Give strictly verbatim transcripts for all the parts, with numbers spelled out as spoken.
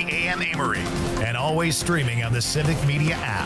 thirty A M Amory, and always streaming on the Civic Media app.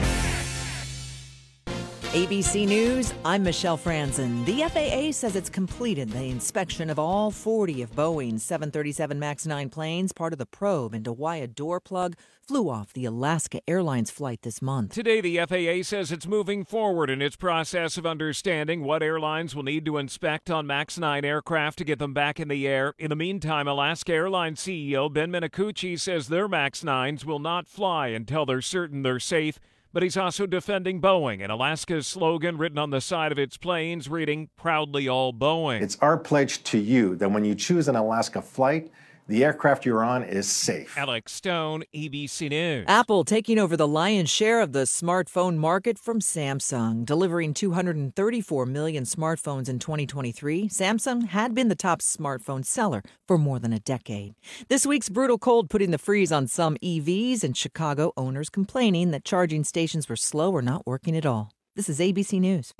A B C News, I'm Michelle Franzen. The F A A says it's completed the inspection of all forty of Boeing's seven thirty-seven MAX nine planes, part of the probe into why a door plug flew off the Alaska Airlines flight this month. Today, the F A A says it's moving forward in its process of understanding what airlines will need to inspect on MAX nine aircraft to get them back in the air. In the meantime, Alaska Airlines C E O Ben Minicucci says their MAX nines will not fly until they're certain they're safe. But he's also defending Boeing and Alaska's slogan written on the side of its planes reading, "Proudly all Boeing." It's our pledge to you that when you choose an Alaska flight, the aircraft you're on is safe. Alex Stone, A B C News. Apple taking over the lion's share of the smartphone market from Samsung, delivering two hundred thirty-four million smartphones in twenty twenty-three. Samsung had been the top smartphone seller for more than a decade. This week's brutal cold putting the freeze on some E Vs, and Chicago owners complaining that charging stations were slow or not working at all. This is A B C News.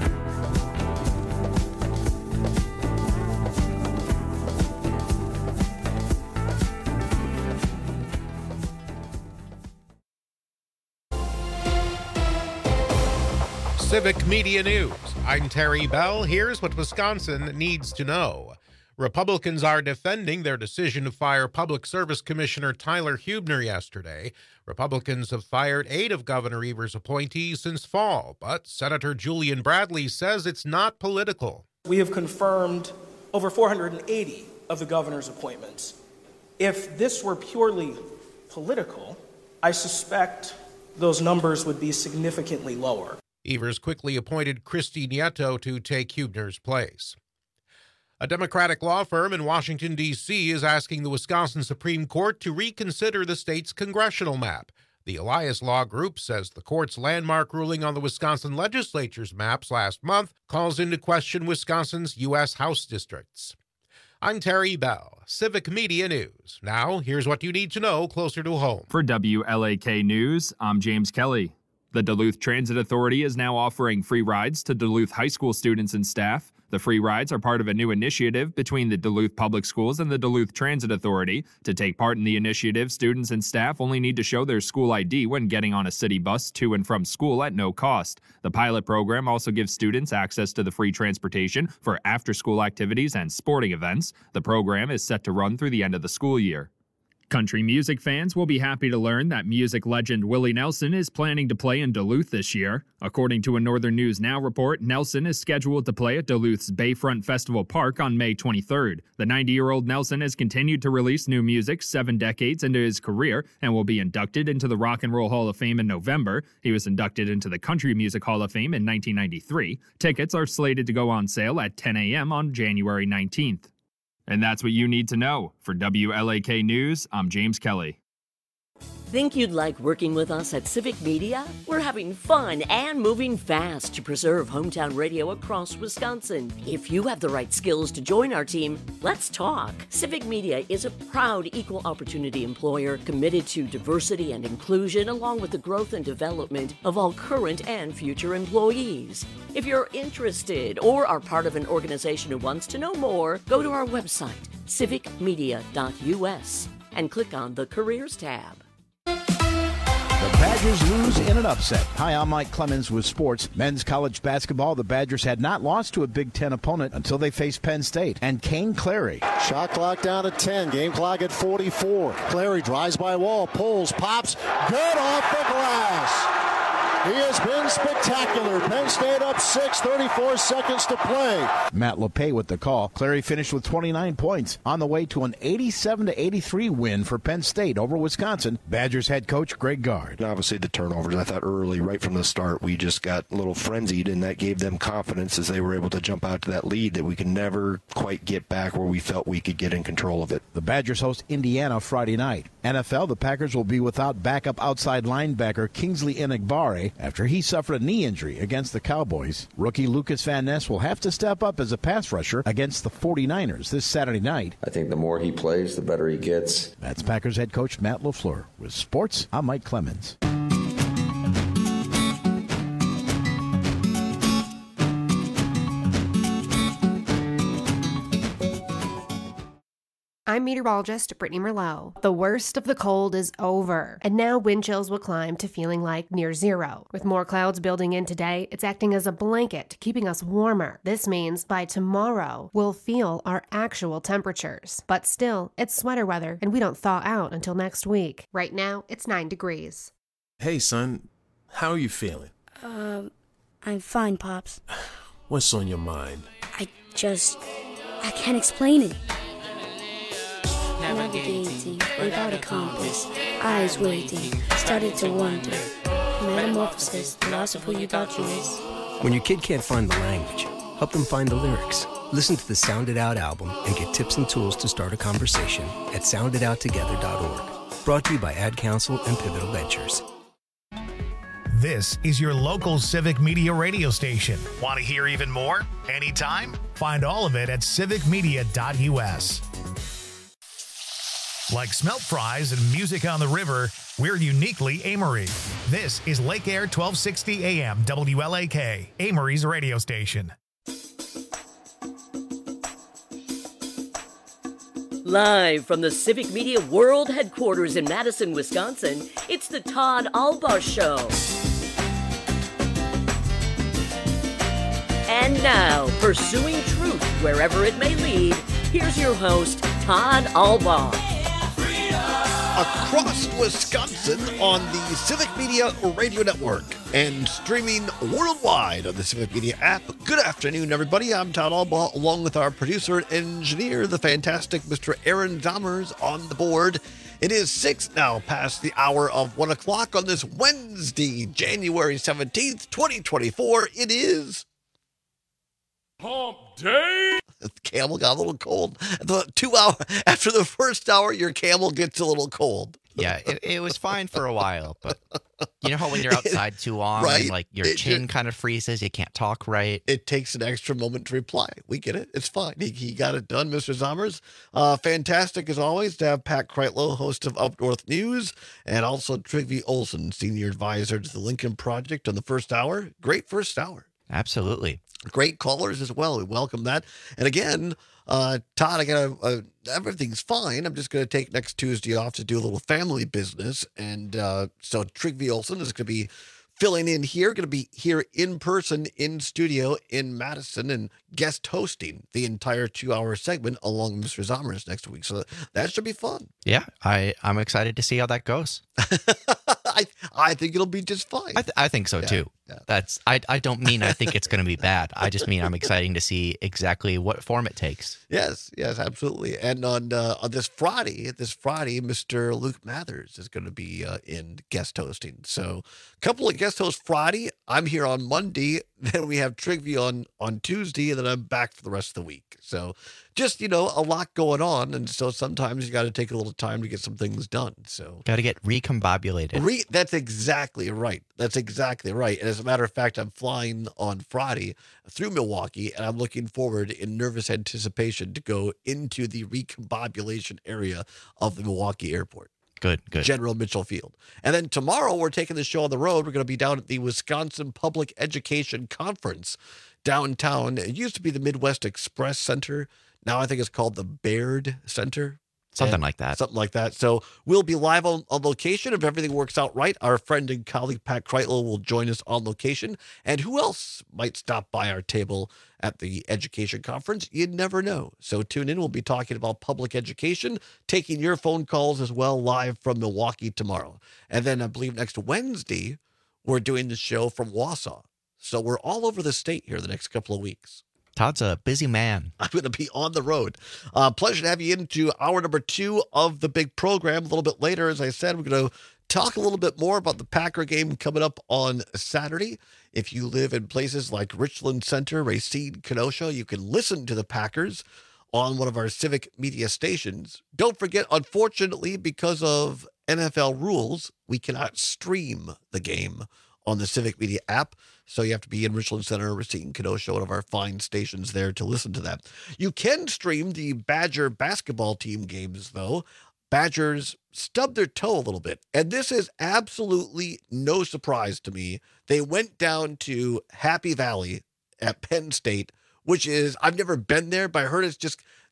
Civic Media News. I'm Terry Bell. Here's what Wisconsin needs to know. Republicans are defending their decision to fire Public Service Commissioner Tyler Huebner yesterday. Republicans have fired eight of Governor Evers' appointees since fall, but Senator Julian Bradley says it's not political. We have confirmed over four hundred eighty of the governor's appointments. If this were purely political, I suspect those numbers would be significantly lower. Evers quickly appointed Christy Nieto to take Huebner's place. A Democratic law firm in Washington, D C is asking the Wisconsin Supreme Court to reconsider the state's congressional map. The Elias Law Group says the court's landmark ruling on the Wisconsin legislature's maps last month calls into question Wisconsin's U S House districts. I'm Terry Bell, Civic Media News. Now, here's what you need to know closer to home. For W L A K News, I'm James Kelly. The Duluth Transit Authority is now offering free rides to Duluth high school students and staff. The free rides are part of a new initiative between the Duluth Public Schools and the Duluth Transit Authority. To take part in the initiative, students and staff only need to show their school I D when getting on a city bus to and from school at no cost. The pilot program also gives students access to the free transportation for after-school activities and sporting events. The program is set to run through the end of the school year. Country music fans will be happy to learn that music legend Willie Nelson is planning to play in Duluth this year. According to a Northern News Now report, Nelson is scheduled to play at Duluth's Bayfront Festival Park on May twenty-third. The ninety-year-old Nelson has continued to release new music seven decades into his career and will be inducted into the Rock and Roll Hall of Fame in November. He was inducted into the Country Music Hall of Fame in nineteen ninety-three. Tickets are slated to go on sale at ten a.m. on January nineteenth. And that's what you need to know. For W L A K News, I'm James Kelly. Think you'd like working with us at Civic Media? We're having fun and moving fast to preserve hometown radio across Wisconsin. If you have the right skills to join our team, let's talk. Civic Media is a proud equal opportunity employer committed to diversity and inclusion, along with the growth and development of all current and future employees. If you're interested or are part of an organization who wants to know more, go to our website, civic media dot u s, and click on the Careers tab. The Badgers lose in an upset. Hi, I'm Mike Clemens with sports. Men's college basketball, the Badgers had not lost to a Big Ten opponent until they faced Penn State. And Kane Clary. Shot clock down to ten. Game clock at forty-four. Clary drives by wall, pulls, pops. Good off the glass. He has been spectacular. Penn State up six, thirty-four seconds to play. Matt LePay with the call. Clary finished with twenty-nine points on the way to an eighty-seven to eighty-three win for Penn State over Wisconsin. Badgers head coach Greg Gard. Obviously the turnovers, I thought early, right from the start, we just got a little frenzied, and that gave them confidence as they were able to jump out to that lead that we could never quite get back where we felt we could get in control of it. The Badgers host Indiana Friday night. N F L, the Packers will be without backup outside linebacker Kingsley Enagbare after he suffered a knee injury against the Cowboys. Rookie Lucas Van Ness will have to step up as a pass rusher against the forty-niners this Saturday night. I think the more he plays, the better he gets. That's Packers head coach Matt LaFleur. With sports, I'm Mike Clemens. I'm meteorologist Brittany Merlot. The worst of the cold is over, and now wind chills will climb to feeling like near zero. With more clouds building in today, it's acting as a blanket, keeping us warmer. This means by tomorrow, we'll feel our actual temperatures. But still, it's sweater weather, and we don't thaw out until next week. Right now, it's nine degrees. Hey, son. How are you feeling? Um, I'm fine, Pops. What's on your mind? I just... I can't explain it. Navigating without a compass, eyes waiting, started to wonder. Metamorphosis, the loss of who you thought you was. When your kid can't find the language, help them find the lyrics. Listen to the Sound It Out album and get tips and tools to start a conversation at sound it out together dot org. Brought to you by Ad Council and Pivotal Ventures. This is your local Civic Media radio station. Want to hear even more? Anytime? Find all of it at civic media dot u s. Like smelt fries and music on the river, we're uniquely Amory. This is Lake Air twelve sixty A M W L A K, Amory's radio station. Live from the Civic Media World Headquarters in Madison, Wisconsin, it's the Todd Albaugh Show. And now, pursuing truth wherever it may lead, here's your host, Todd Albaugh. Across Wisconsin on the Civic Media Radio Network and streaming worldwide on the Civic Media app. Good afternoon, everybody. I'm Todd Albaugh, along with our producer and engineer, the fantastic Mister Aaron Zommers, on the board. It is six now past the hour of one o'clock on this Wednesday, January seventeenth, twenty twenty-four. It is Hump Day. The camel got a little cold. The two hour after the first hour, your camel gets a little cold. Yeah, it, it was fine for a while, but you know how when you're outside too long right? and like your it, chin kind of freezes, you can't talk right. It takes an extra moment to reply. We get it. It's fine. He, he got it done, Mister Zommers. Uh, fantastic as always to have Pat Kreitlow, host of Up North News, and also Trygve Olsen, senior advisor to the Lincoln Project on the first hour. Great first hour. Absolutely. Great callers as well. We welcome that. And again, uh, Todd, I got uh, everything's fine. I'm just going to take next Tuesday off to do a little family business. And uh, so Trygve Olsen is going to be filling in here, going to be here in person, in studio in Madison, and guest hosting the entire two-hour segment along with Mister Zommers next week. So that should be fun. Yeah, I, I'm excited to see how that goes. I I think it'll be just fine. I, th- I think so, yeah, too. Yeah. That's I, I don't mean I think it's going to be bad. I just mean I'm excited to see exactly what form it takes. Yes, yes, absolutely. And on uh, on this Friday, this Friday, Mister Luke Mathers is going to be uh, in guest hosting. So a couple of guest hosts Friday. I'm here on Monday. Then we have Trygve on, on Tuesday, and then I'm back for the rest of the week. So just, you know, a lot going on. And so sometimes you got to take a little time to get some things done. So got to get recombobulated. Re- that's exactly right. That's exactly right. And as a matter of fact, I'm flying on Friday through Milwaukee, and I'm looking forward in nervous anticipation to go into the recombobulation area of the Milwaukee airport. Good, good. General Mitchell Field. And then tomorrow we're taking the show on the road. We're going to be down at the Wisconsin Public Education Conference downtown. It used to be the Midwest Express Center. Now I think it's called the Baird Center. Something and like that. Something like that. So we'll be live on, on location. If everything works out right, our friend and colleague Pat Kreitlow will join us on location. And who else might stop by our table at the education conference? You never know. So tune in. We'll be talking about public education, taking your phone calls as well, live from Milwaukee tomorrow. And then I believe next Wednesday, we're doing the show from Wausau. So we're all over the state here the next couple of weeks. Todd's a busy man. I'm going to be on the road. Uh, pleasure to have you into hour number two of the big program. A little bit later, as I said, we're going to talk a little bit more about the Packer game coming up on Saturday. If you live in places like Richland Center, Racine, Kenosha, you can listen to the Packers on one of our Civic Media stations. Don't forget, unfortunately, because of N F L rules, we cannot stream the game on the Civic Media app. So you have to be in Richland Center, Racine, Kenosha, one of our fine stations there to listen to that. You can stream the Badger basketball team games, though. Badgers stubbed their toe a little bit. And this is absolutely no surprise to me. They went down to Happy Valley at Penn State, which is, I've never been there, but I heard it's just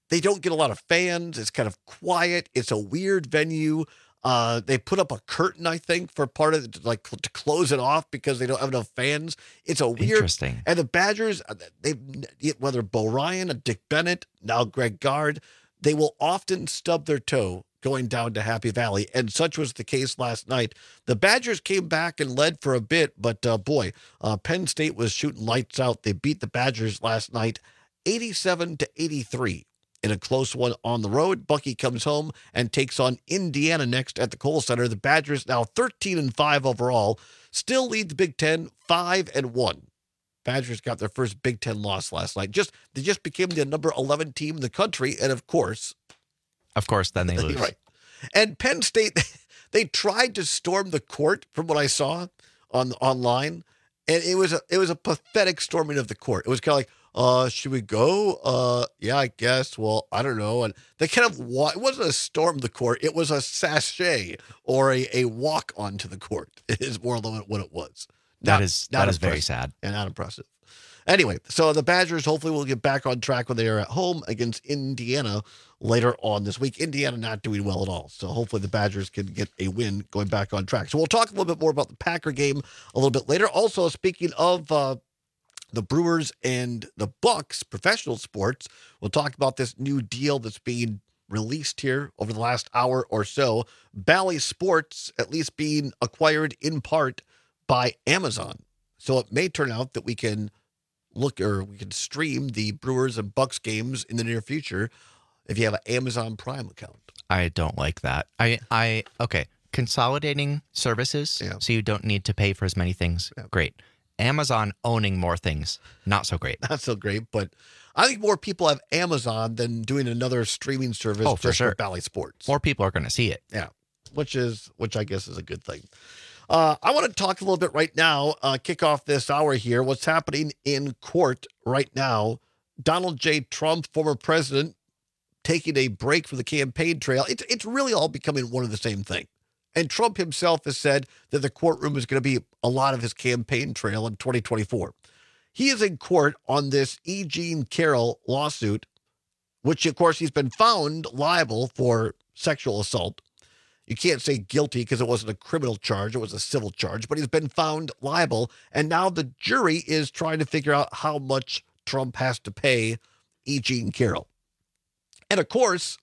they don't get a lot of fans. It's kind of quiet. It's a weird venue. Uh, they put up a curtain, I think, for part of it, like to close it off because they don't have enough fans. It's a weird. Interesting. And the Badgers, they whether Bo Ryan, Dick Bennett, now Greg Gard, they will often stub their toe going down to Happy Valley, and such was the case last night. The Badgers came back and led for a bit, but uh, boy, uh, Penn State was shooting lights out. They beat the Badgers last night, eighty-seven to eighty-three. In a close one on the road. Bucky comes home and takes on Indiana next at the Kohl Center. The Badgers now thirteen and five overall, still lead the Big Ten five and one. Badgers got their first Big Ten loss last night. Just they just became the number eleven team in the country, and of course, of course, then they lose. Right. And Penn State, they tried to storm the court from what I saw on online, and it was a it was a pathetic storming of the court. It was kind of like, Uh, should we go? Uh, yeah, I guess. Well, I don't know. And they kind of wa- it wasn't a storm the court. It was a sachet or a, a walk onto the court. It is more than what it was. That Not, is not that is very impressive. sad And not impressive. Anyway, so the Badgers hopefully will get back on track when they are at home against Indiana later on this week. Indiana not doing well at all. So hopefully the Badgers can get a win going back on track. So we'll talk a little bit more about the Packer game a little bit later. Also, speaking of uh, the Brewers and the Bucks, professional sports, we'll talk about this new deal that's being released here over the last hour or so. Bally Sports, at least being acquired in part by Amazon. So it may turn out that we can look or we can stream the Brewers and Bucks games in the near future if you have an Amazon Prime account. I don't like that. I, I okay, consolidating services Yeah. so you don't need to pay for as many things. Yeah. Great. Amazon owning more things, not so great. Not so great, but I think more people have Amazon than doing another streaming service Oh, for just sure. for Bally Sports. More people are going to see it. Yeah, which is which I guess is a good thing. Uh, I want to talk a little bit right now, uh, kick off this hour here, what's happening in court right now. Donald J. Trump, former president, taking a break from the campaign trail. It's, it's really all becoming one of the same thing. And Trump himself has said that the courtroom is going to be a lot of his campaign trail in twenty twenty-four. He is in court on this E. Jean Carroll lawsuit, which, of course, he's been found liable for sexual assault. You can't say guilty because it wasn't a criminal charge. It was a civil charge, but he's been found liable. And now the jury is trying to figure out how much Trump has to pay E. Jean Carroll. And, of course,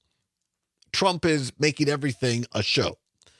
Trump is making everything a show.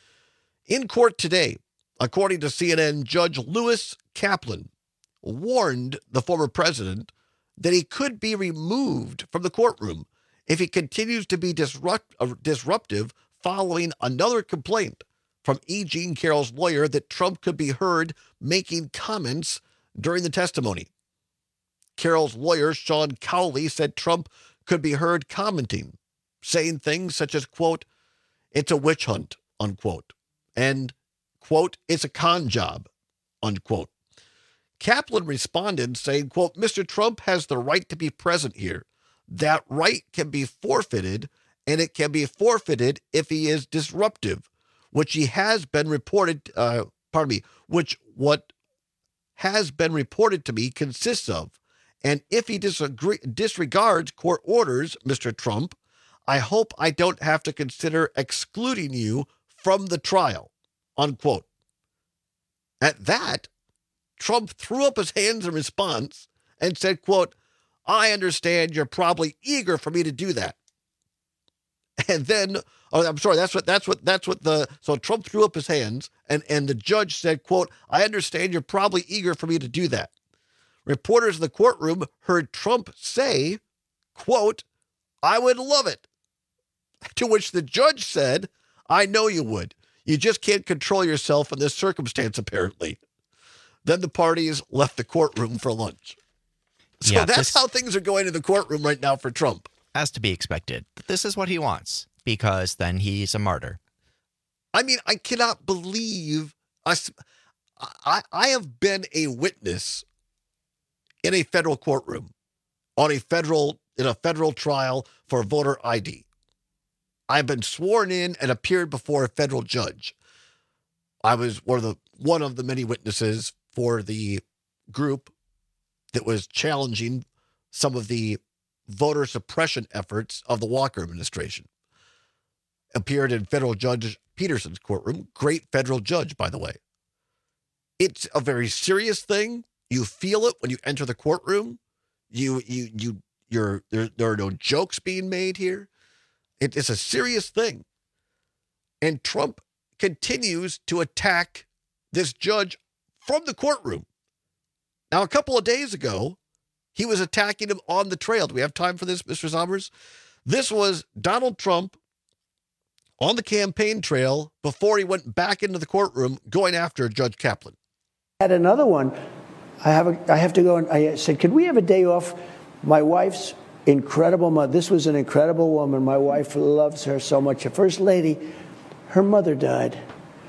In court today, according to C N N, Judge Lewis Kaplan warned the former president that he could be removed from the courtroom if he continues to be disrupt, uh, disruptive following another complaint from E. Jean Carroll's lawyer that Trump could be heard making comments during the testimony. Carroll's lawyer, Sean Cowley, said Trump could be heard commenting, saying things such as, quote, "It's a witch hunt," unquote. And, quote, "It's a con job," unquote. Kaplan responded saying, quote, "Mister Trump has the right to be present here. That right can be forfeited, and it can be forfeited if he is disruptive, which he has been reported, uh, pardon me, which what has been reported to me consists of. And if he disagree, disregards court orders, Mister Trump, I hope I don't have to consider excluding you from the trial," unquote. At that, Trump threw up his hands in response and said, quote, "I understand you're probably eager for me to do that." And then, oh, I'm sorry, that's what, that's what, that's what the, so Trump threw up his hands and, and the judge said, quote, "I understand you're probably eager for me to do that." Reporters in the courtroom heard Trump say, quote, "I would love it." To which the judge said, "I know you would. You just can't control yourself in this circumstance, apparently." Then the parties left the courtroom for lunch. So Yeah, that's this- how things are going in the courtroom right now for Trump. As to be expected. This is what he wants because then he's a martyr. I mean, I cannot believe us. I, I have been a witness in a federal courtroom on a federal, in a federal trial for voter I D. I've been sworn in and appeared before a federal judge. I was one of the one of the many witnesses for the group that was challenging some of the voter suppression efforts of the Walker administration. Appeared in federal Judge Peterson's courtroom. Great federal judge, by the way. It's a very serious thing. You feel it when you enter the courtroom. You, you, you, you're there. There are no jokes being made here. It is a serious thing, and Trump continues to attack this judge from the courtroom. Now, a couple of days ago, he was attacking him on the trail. Do we have time for this, Mister Sommers? This was Donald Trump on the campaign trail before he went back into the courtroom going after Judge Kaplan. I had another one. I have a, I have to go and I said, could we have a day off? My wife's incredible mother. This was an incredible woman. My wife loves her so much. The First Lady, her mother died.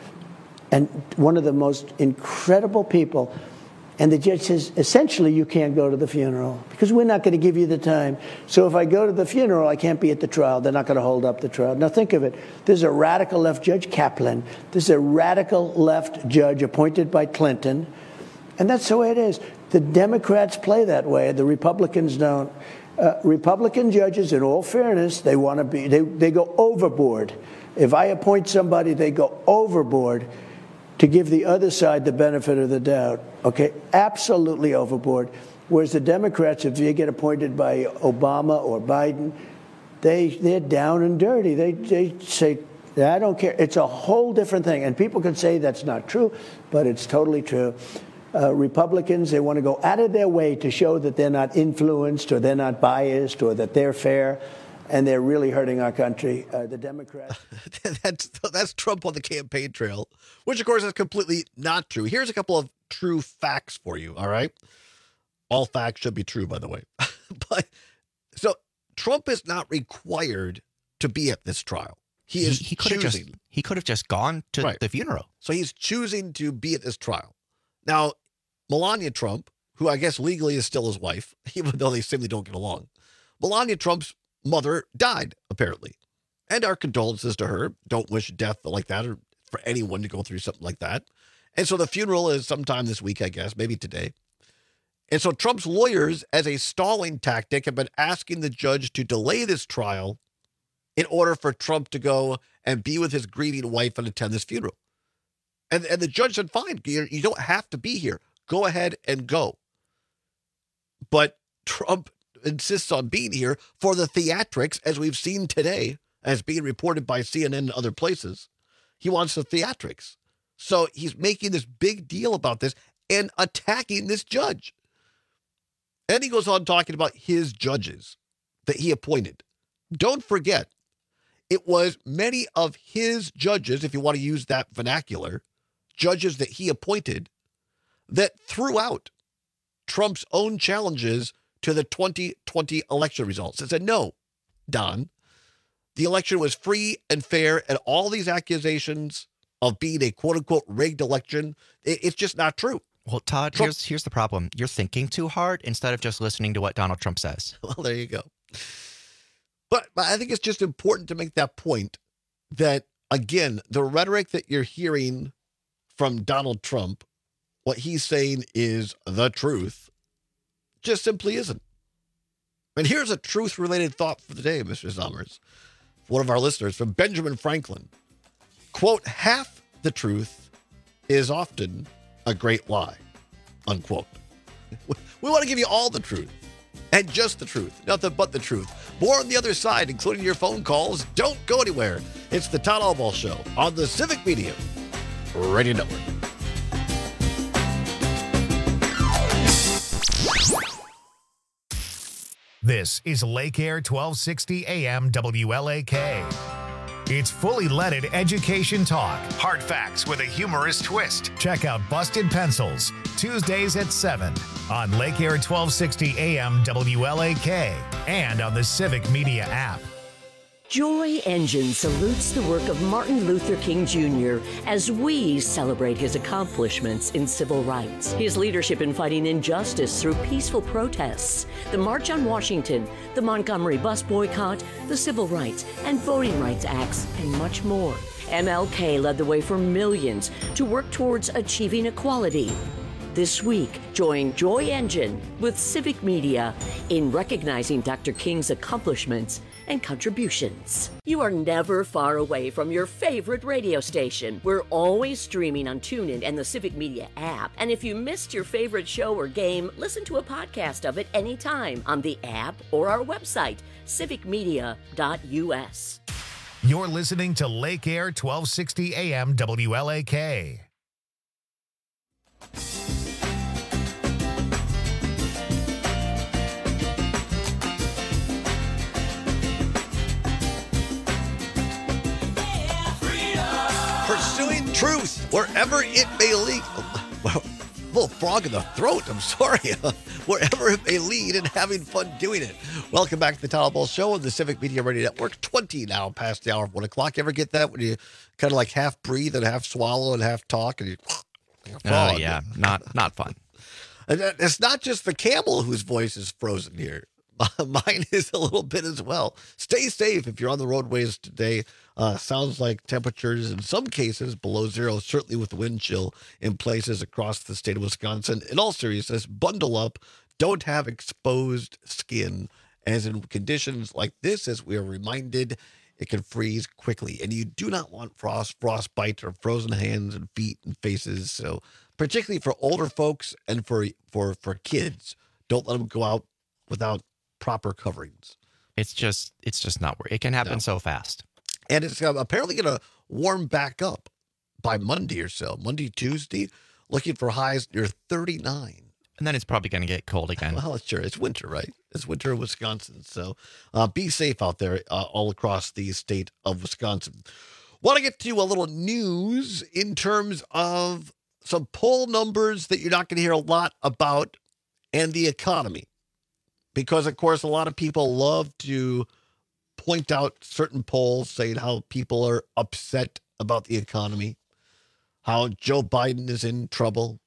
And one of the most incredible people. And the judge says, essentially, you can't go to the funeral because we're not going to give you the time. So if I go to the funeral, I can't be at the trial. They're not going to hold up the trial. Now, think of it. There's a radical left Judge Kaplan. There's a radical left judge appointed by Clinton. And that's the way it is. The Democrats play that way. The Republicans don't. Uh, Republican judges, in all fairness, they want to be, they, they go overboard. If I appoint somebody, they go overboard to give the other side the benefit of the doubt, okay? Absolutely overboard. Whereas the Democrats, if they get appointed by Obama or Biden, they, they're down and dirty. They, they say, I don't care. It's a whole different thing. And people can say that's not true, but it's totally true. Uh, Republicans, they want to go out of their way to show that they're not influenced or they're not biased or that they're fair. And they're really hurting our country. Uh, the Democrats. that's that's Trump on the campaign trail, which, of course, is completely not true. Here's a couple of true facts for you, all right? All facts should be true, by the way. But so Trump is not required to be at this trial. He is he, he could choosing. Have just, he could have just gone to right. the funeral. So he's choosing to be at this trial. Now, Melania Trump, who I guess legally is still his wife, even though they simply don't get along, Melania Trump's mother died, apparently. And our condolences to her. Don't wish death like that or for anyone to go through something like that. And so the funeral is sometime this week, I guess, maybe today. And so Trump's lawyers, as a stalling tactic, have been asking the judge to delay this trial in order for Trump to go and be with his grieving wife and attend this funeral. And, and the judge said, fine, you, you don't have to be here. Go ahead and go. But Trump insists on being here for the theatrics, as we've seen today, as being reported by C N N and other places. He wants the theatrics. So he's making this big deal about this and attacking this judge. And he goes on talking about his judges that he appointed. Don't forget, it was many of his judges, if you want to use that vernacular, judges that he appointed, that threw out Trump's own challenges to the twenty twenty election results. It said, no, Don, the election was free and fair, and all these accusations of being a quote-unquote rigged election, it, it's just not true. Well, Todd, Trump, here's here's the problem. You're thinking too hard instead of just listening to what Donald Trump says. Well, there you go. But, but I think it's just important to make that point that, again, the rhetoric that you're hearing from Donald Trump, what he's saying is the truth, just simply isn't. And here's a truth-related thought for the day, Mister Sommers. One of our listeners from Benjamin Franklin. Quote, half the truth is often a great lie, unquote. We want to give you all the truth and just the truth, nothing but the truth. More on the other side, including your phone calls. Don't go anywhere. It's the Todd Albaugh Show on the Civic Media Radio Network. This is Lake Air twelve sixty A M W L A K. It's fully leaded education talk. Hard facts with a humorous twist. Check out Busted Pencils, Tuesdays at seven on Lake Air twelve sixty A M W L A K and on the Civic Media app. Joy Engine salutes the work of Martin Luther King Junior as we celebrate his accomplishments in civil rights. His leadership in fighting injustice through peaceful protests, the March on Washington, the Montgomery bus boycott, the Civil Rights and Voting Rights Acts, and much more. M L K led the way for millions to work towards achieving equality. This week, join Joy Engine with Civic Media in recognizing Doctor King's accomplishments and contributions. You are never far away from your favorite radio station. We're always streaming on TuneIn and the Civic Media app. And if you missed your favorite show or game, listen to a podcast of it anytime on the app or our website, civic media dot u s. You're listening to Lake Air twelve sixty A M W L A K. Pursuing truth wherever it may lead. Well, little frog in the throat. I'm sorry. Wherever it may lead and having fun doing it. Welcome back to the Tyler Ball Show on the Civic Media Radio Network. twenty now past the hour of one o'clock. You ever get that when you kind of like half breathe and half swallow and half talk and you? Oh yeah, not not fun. And it's not just the camel whose voice is frozen here. Mine is a little bit as well. Stay safe if you're on the roadways today. Uh, sounds like temperatures in some cases below zero, certainly with wind chill in places across the state of Wisconsin. In all seriousness, bundle up. Don't have exposed skin, as in conditions like this, as we are reminded, it can freeze quickly. And you do not want frost, frostbite, or frozen hands and feet and faces. So particularly for older folks and for for for kids, don't let them go out without proper coverings. It's just, it's just not where it can happen no. so fast. And it's uh, apparently going to warm back up by Monday or so. Monday, Tuesday, looking for highs near thirty-nine. And then it's probably going to get cold again. Well, sure. It's winter, right? It's winter in Wisconsin. So uh, be safe out there uh, all across the state of Wisconsin. Want to get to a little news in terms of some poll numbers that you're not going to hear a lot about and the economy. Because, of course, a lot of people love to point out certain polls saying how people are upset about the economy, how Joe Biden is in trouble,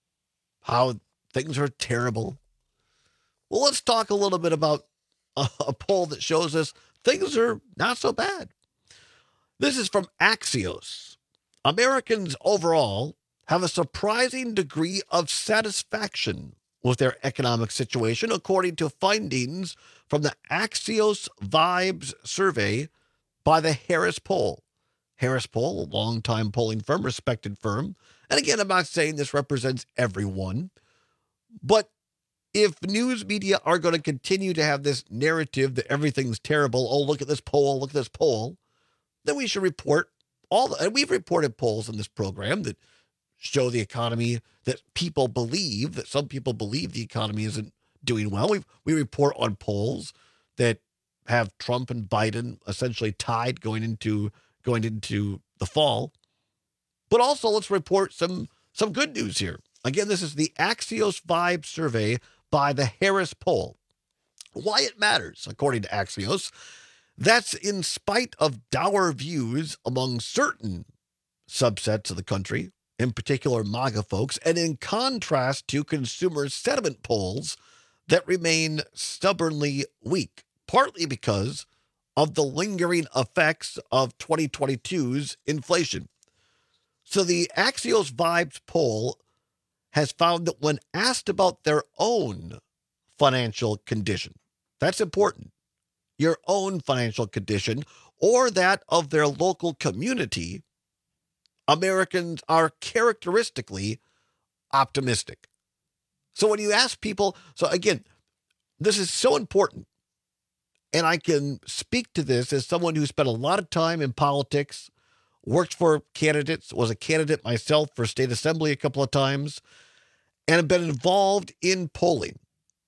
how things are terrible. Well, let's talk a little bit about a, a poll that shows us things are not so bad. This is from Axios. Americans overall have a surprising degree of satisfaction with their economic situation, according to findings from the Axios Vibes survey by the Harris Poll. Harris Poll, a longtime polling firm, respected firm. And again, I'm not saying this represents everyone, but if news media are going to continue to have this narrative that everything's terrible, oh, look at this poll, look at this poll, then we should report all, the, and we've reported polls in this program that show the economy, that people believe, that some people believe the economy isn't doing well. We we report on polls that have Trump and Biden essentially tied going into going into the fall. But also let's report some some good news here. Again, this is the Axios Vibe survey by the Harris Poll. Why it matters, according to Axios, that's in spite of dour views among certain subsets of the country, in particular MAGA folks, and in contrast to consumer sentiment polls that remain stubbornly weak, partly because of the lingering effects of twenty twenty-two's inflation. So the Axios Vibes poll has found that when asked about their own financial condition, that's important, your own financial condition or that of their local community, Americans are characteristically optimistic. So when you ask people, so again, this is so important. And I can speak to this as someone who spent a lot of time in politics, worked for candidates, was a candidate myself for state assembly a couple of times, and have been involved in polling.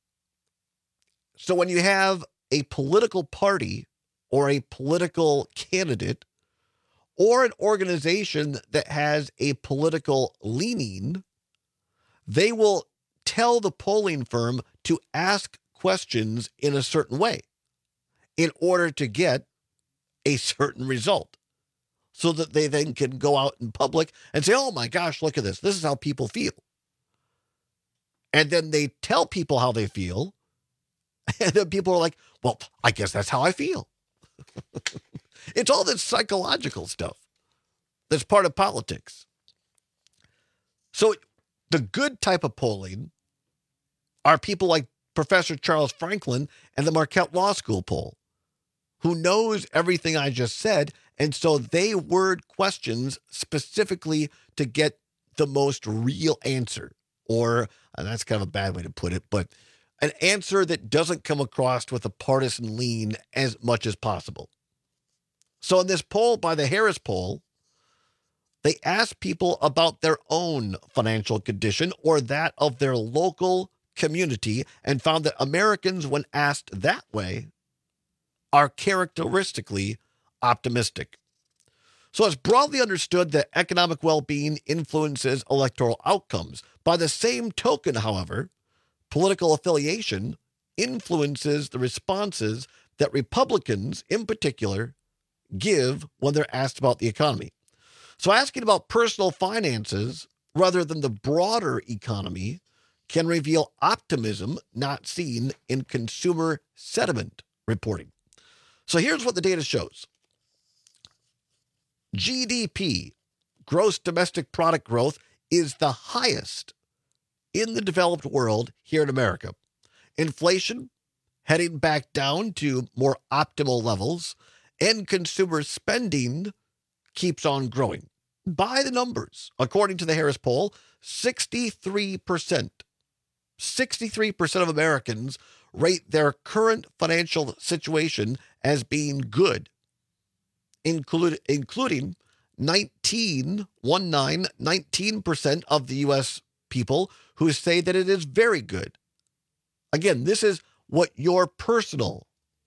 So when you have a political party or a political candidate or an organization that has a political leaning, they will tell the polling firm to ask questions in a certain way in order to get a certain result, so that they then can go out in public and say, oh my gosh, look at this. This is how people feel. And then they tell people how they feel. And then people are like, well, I guess that's how I feel. It's all this psychological stuff that's part of politics. So The good type of polling are people like Professor Charles Franklin and the Marquette Law School poll, who knows everything I just said, and so they word questions specifically to get the most real answer, or, and that's kind of a bad way to put it, but an answer that doesn't come across with a partisan lean as much as possible. So in this poll by the Harris Poll, they asked people about their own financial condition or that of their local community and found that Americans, when asked that way, are characteristically optimistic. So it's broadly understood that economic well-being influences electoral outcomes. By the same token, however, political affiliation influences the responses that Republicans, in particular, give when they're asked about the economy. So asking about personal finances rather than the broader economy can reveal optimism not seen in consumer sentiment reporting. So here's what the data shows. G D P, gross domestic product growth, is the highest in the developed world here in America. Inflation heading back down to more optimal levels, and consumer spending keeps on growing. By the numbers, according to the Harris Poll, sixty-three percent, sixty-three percent of Americans rate their current financial situation as being good, include, including nineteen, one nine, nineteen percent of the U S people who say that it is very good. Again, this is what your personal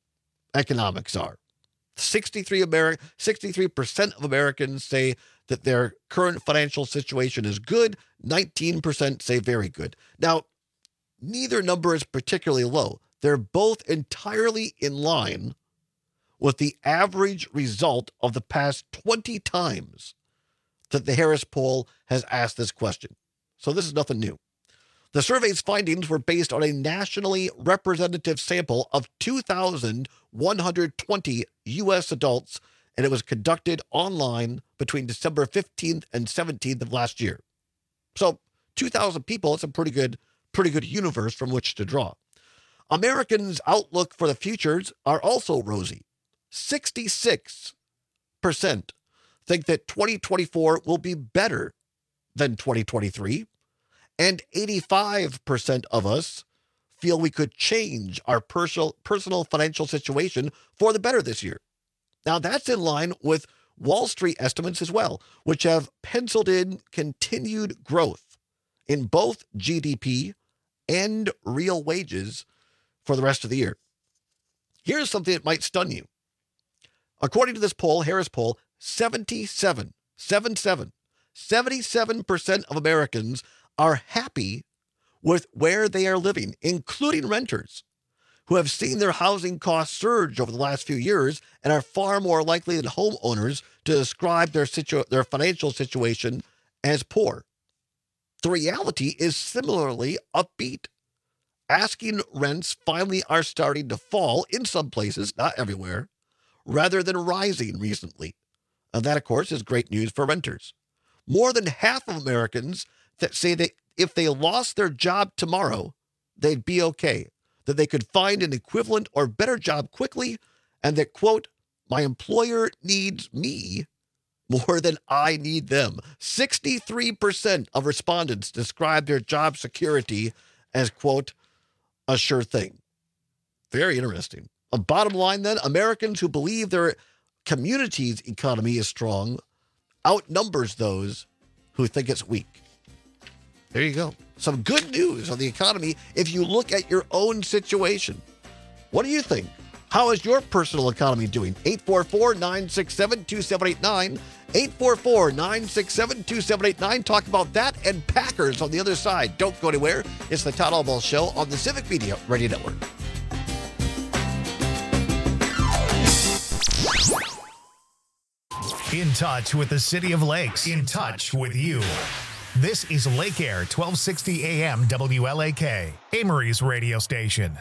economics are. sixty-three Ameri- sixty-three percent of Americans say that their current financial situation is good. nineteen percent say very good. Now, neither number is particularly low. They're both entirely in line with the average result of the past twenty times that the Harris Poll has asked this question. So this is nothing new. The survey's findings were based on a nationally representative sample of two thousand one hundred twenty U S adults, and it was conducted online between December fifteenth and seventeenth of last year. So two thousand people, it's a pretty good, pretty good universe from which to draw. Americans' outlook for the futures are also rosy. sixty-six percent think that twenty twenty-four will be better than twenty twenty-three, and eighty-five percent of us feel we could change our personal, personal financial situation for the better this year. Now, that's in line with Wall Street estimates as well, which have penciled in continued growth in both G D P and real wages for the rest of the year. Here's something that might stun you. According to this poll, Harris Poll, seventy-seven, seventy-seven, seventy-seven percent of Americans are happy with where they are living, including renters, who have seen their housing costs surge over the last few years and are far more likely than homeowners to describe their situ- their financial situation as poor. The reality is similarly upbeat. Asking rents finally are starting to fall in some places, not everywhere, rather than rising recently. And that, of course, is great news for renters. More than half of Americans that say that if they lost their job tomorrow, they'd be okay, that they could find an equivalent or better job quickly, and that, quote, my employer needs me more than I need them. sixty-three percent of respondents describe their job security as, quote, a sure thing. Very interesting. A bottom line then, Americans who believe their community's economy is strong outnumbers those who think it's weak. There you go. Some good news on the economy if you look at your own situation. What do you think? How is your personal economy doing? eight four four, nine six seven, two seven eight nine. eight four four, nine six seven, two seven eight nine. Talk about that and Packers on the other side. Don't go anywhere. It's the Todd Albaugh Show on the Civic Media Radio Network. In touch with the City of Lakes. In touch with you. This is Lake Air, twelve sixty A M W L A K, Amory's radio station.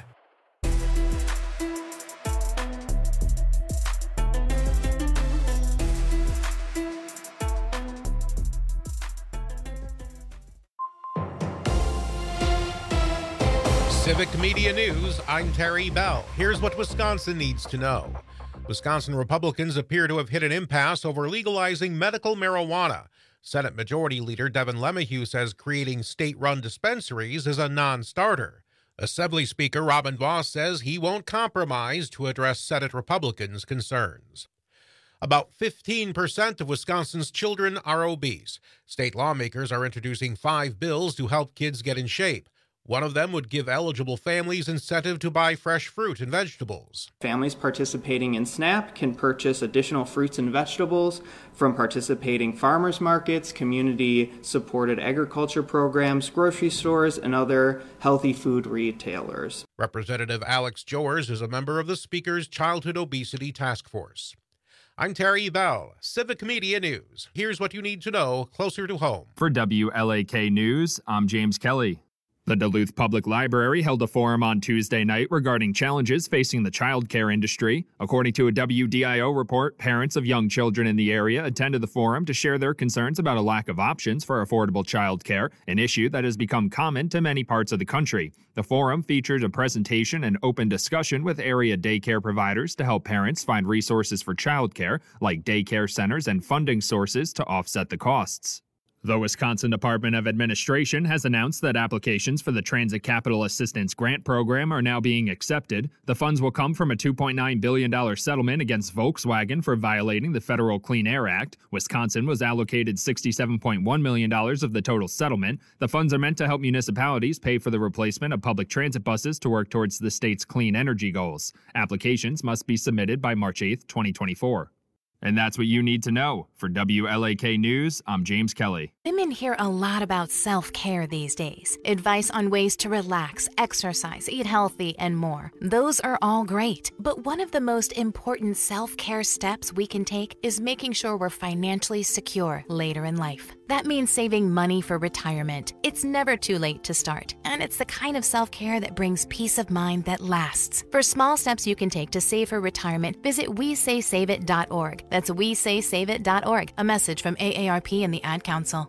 Civic Media News, I'm Terry Bell. Here's what Wisconsin needs to know. Wisconsin Republicans appear to have hit an impasse over legalizing medical marijuana. Senate Majority Leader Devin LeMahieu says creating state-run dispensaries is a non-starter. Assembly Speaker Robin Vos says he won't compromise to address Senate Republicans' concerns. About fifteen percent of Wisconsin's children are obese. State lawmakers are introducing five bills to help kids get in shape. One of them would give eligible families incentive to buy fresh fruit and vegetables. Families participating in SNAP can purchase additional fruits and vegetables from participating farmers markets, community-supported agriculture programs, grocery stores, and other healthy food retailers. Representative Alex Joers is a member of the Speaker's Childhood Obesity Task Force. I'm Terry Bell, Civic Media News. Here's what you need to know closer to home. For W L A K News, I'm James Kelly. The Duluth Public Library held a forum on Tuesday night regarding challenges facing the child care industry. According to a W D I O report, parents of young children in the area attended the forum to share their concerns about a lack of options for affordable child care, an issue that has become common to many parts of the country. The forum featured a presentation and open discussion with area daycare providers to help parents find resources for child care, like daycare centers and funding sources to offset the costs. The Wisconsin Department of Administration has announced that applications for the Transit Capital Assistance Grant Program are now being accepted. The funds will come from a two point nine billion dollars settlement against Volkswagen for violating the Federal Clean Air Act. Wisconsin was allocated sixty-seven point one million dollars of the total settlement. The funds are meant to help municipalities pay for the replacement of public transit buses to work towards the state's clean energy goals. Applications must be submitted by March eighth, twenty twenty-four. And that's what you need to know. For W L A K News, I'm James Kelly. Women hear a lot about self-care these days. Advice on ways to relax, exercise, eat healthy, and more. Those are all great. But one of the most important self-care steps we can take is making sure we're financially secure later in life. That means saving money for retirement. It's never too late to start. And it's the kind of self-care that brings peace of mind that lasts. For small steps you can take to save for retirement, visit we say save it dot org. That's we say save it dot org. A message from A A R P and the Ad Council.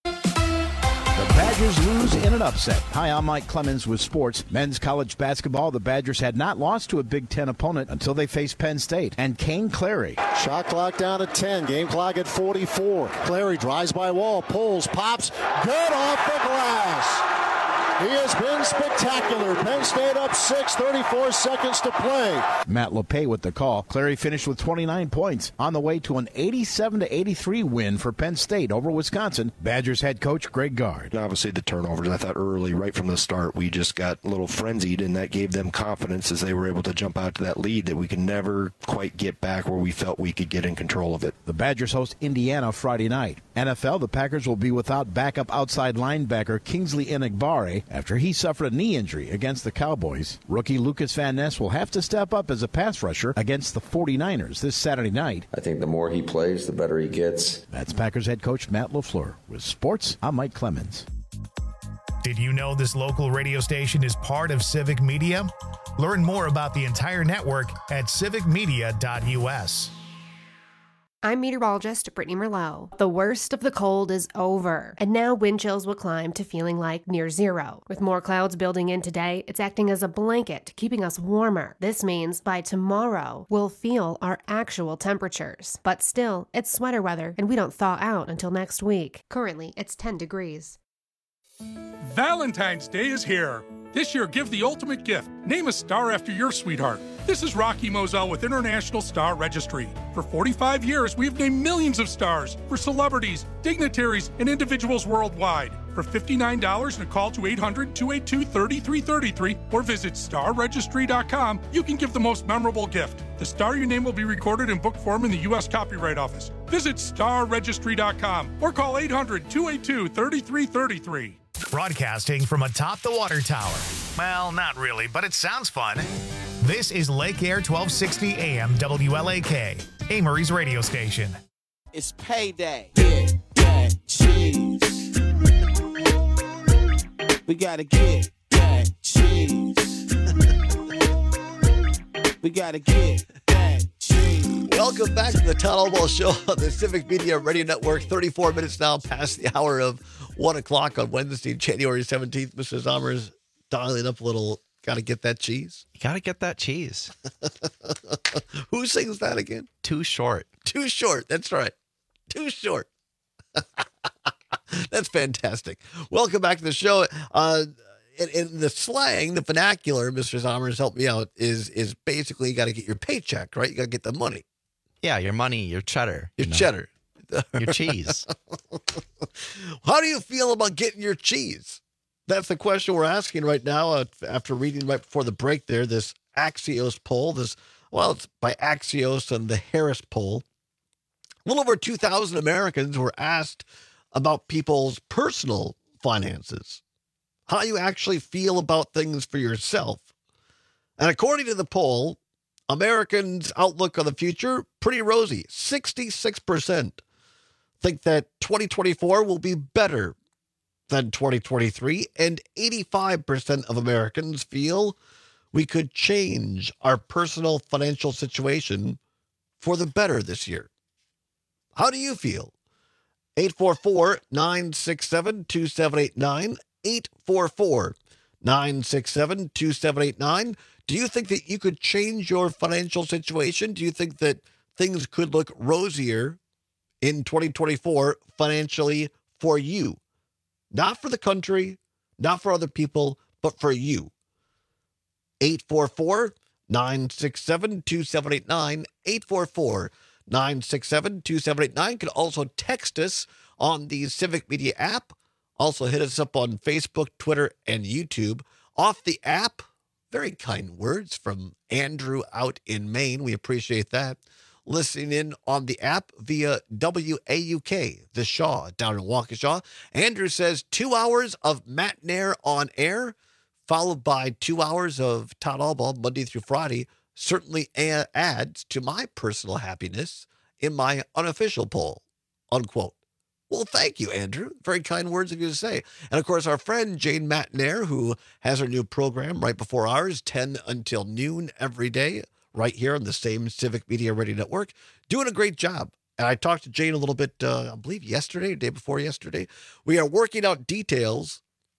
The Badgers lose in an upset. Hi, I'm Mike Clemens with sports. Men's college basketball, the Badgers had not lost to a Big Ten opponent until they faced Penn State. And Kane Clary. Shot clock down at ten. Game clock at forty-four. Clary drives by wall, pulls, pops. Good off the glass. He has been spectacular. Penn State up six, thirty-four seconds to play. Matt LePay with the call. Clary finished with twenty-nine points on the way to an eighty-seven to eighty-three win for Penn State over Wisconsin. Badgers head coach Greg Gard. Obviously the turnovers, I thought early, right from the start, we just got a little frenzied, and that gave them confidence as they were able to jump out to that lead that we could never quite get back where we felt we could get in control of it. The Badgers host Indiana Friday night. N F L, the Packers will be without backup outside linebacker Kingsley Enagbare after he suffered a knee injury against the Cowboys. Rookie Lucas Van Ness will have to step up as a pass rusher against the forty-niners this Saturday night. I think the more he plays, the better he gets. That's Packers head coach Matt LaFleur. With sports, I'm Mike Clemens. Did you know this local radio station is part of Civic Media? Learn more about the entire network at civic media dot u s. I'm meteorologist Brittany Merlot. The worst of the cold is over, and now wind chills will climb to feeling like near zero. With more clouds building in today, it's acting as a blanket, keeping us warmer. This means by tomorrow, we'll feel our actual temperatures. But still, it's sweater weather, and we don't thaw out until next week. Currently, it's ten degrees. Valentine's Day is here. This year, give the ultimate gift. Name a star after your sweetheart. This is Rocky Moselle with International Star Registry. For forty-five years, we've named millions of stars for celebrities, dignitaries, and individuals worldwide. For fifty-nine dollars and a call to eight hundred, two eight two, three three three three or visit star registry dot com, you can give the most memorable gift. The star your name will be recorded in book form in the U S Copyright Office. Visit star registry dot com or call eight hundred, two eight two, three three three three. Broadcasting from atop the water tower. Well, not really, but it sounds fun. This is Lake Air twelve sixty A M W L A K, Amory's radio station. It's payday. Get that cheese. We gotta get that cheese. We gotta get that cheese. Welcome back to the Town Hall Show on the Civic Media Radio Network. thirty-four minutes now past the hour of one o'clock on Wednesday, January seventeenth. Mister Zommers dialing up a little Got to get that cheese. You got to get that cheese. Who sings that again? Too Short. Too Short. That's right. Too Short. That's fantastic. Welcome back to the show. Uh, in, in the slang, the vernacular, Mister Zommers, help me out, is is basically you got to get your paycheck, right? You got to get the money. Yeah, your money, your cheddar. Your you know, cheddar. Your cheese. How do you feel about getting your cheese? That's the question we're asking right now uh, after reading right before the break there, this Axios poll, this, well, it's by Axios and the Harris poll. A little over two thousand Americans were asked about people's personal finances, how you actually feel about things for yourself. And according to the poll, Americans' outlook on the future, pretty rosy. sixty-six percent think that twenty twenty-four will be better than twenty twenty-three, and eighty-five percent of Americans feel we could change our personal financial situation for the better this year. How do you feel? eight four four, nine six seven, two seven eight nine, eight four four, nine six seven, two seven eight nine. Do you think that you could change your financial situation? Do you think that things could look rosier in twenty twenty-four financially for you? Not for the country, not for other people, but for you. eight four four, nine six seven, two seven eight nine, eight four four, nine six seven, two seven eight nine. You can also text us on the Civic Media app. Also hit us up on Facebook, Twitter, and YouTube. Off the app, very kind words from Andrew out in Maine. We appreciate that. Listening in on the app via W A U K, The Shaw, down in Waukesha. Andrew says two hours of Matt Nair on air, followed by two hours of Todd Albaugh, Monday through Friday, certainly a- adds to my personal happiness in my unofficial poll, unquote. Well, thank you, Andrew. Very kind words of you to say. And, of course, our friend Jane Matnair, who has her new program right before ours, ten until noon every day, right here on the same Civic Media Radio Network, doing a great job. And I talked to Jane a little bit, uh, I believe, yesterday, or day before yesterday. We are working out details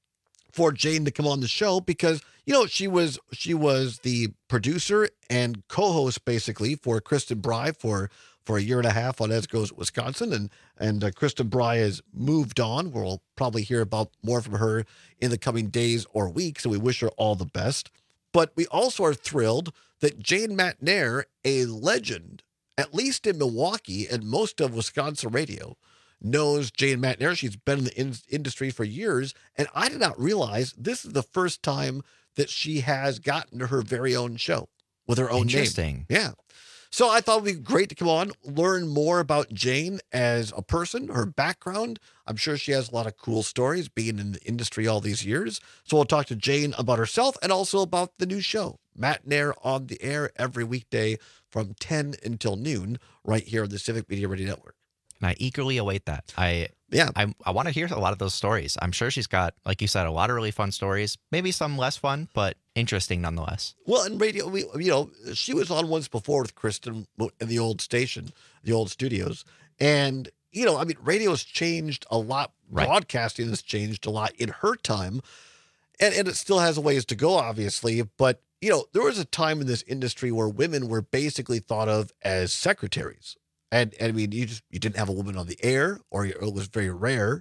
for Jane to come on the show because, you know, she was she was the producer and co-host, basically, for Kristen Bry for for a year and a half on Eds Goes Wisconsin. And, and uh, Kristen Bry has moved on. We'll probably hear about more from her in the coming days or weeks, and we wish her all the best. But we also are thrilled that Jane Matnair, a legend, at least in Milwaukee and most of Wisconsin radio, knows Jane Matnair. She's been in the in- industry for years, and I did not realize this is the first time that she has gotten to her very own show with her own Interesting. name. Yeah. So I thought it would be great to come on, learn more about Jane as a person, her background. I'm sure she has a lot of cool stories being in the industry all these years. So we'll talk to Jane about herself and also about the new show, Matt Nair on the air every weekday from ten until noon right here on the Civic Media Radio Network. And I eagerly await that. I yeah, I, I want to hear a lot of those stories. I'm sure she's got, like you said, a lot of really fun stories. Maybe some less fun, but interesting nonetheless. Well, in radio, we you know, she was on once before with Kristen in the old station, the old studios, and you know, I mean, radio has changed a lot. Right. Broadcasting has changed a lot in her time, and and it still has a ways to go, obviously. But you know, there was a time in this industry where women were basically thought of as secretaries. And, and I mean, you just you didn't have a woman on the air, or it was very rare,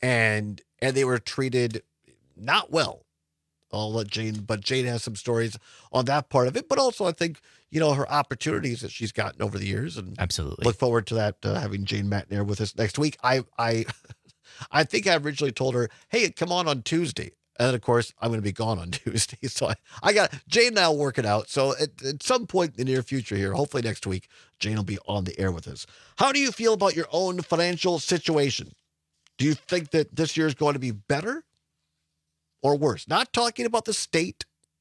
and and they were treated not well. I'll let Jane, but Jane has some stories on that part of it. But also, I think you know her opportunities that she's gotten over the years, and absolutely look forward to that uh, having Jane Matnair with us next week. I I I think I originally told her, hey, come on on Tuesday. And of course, I'm going to be gone on Tuesday. So I, I got Jane and I will work it out. So at, at some point in the near future here, hopefully next week, Jane will be on the air with us. How do you feel about your own financial situation? Do you think that this year is going to be better or worse? Not talking about the state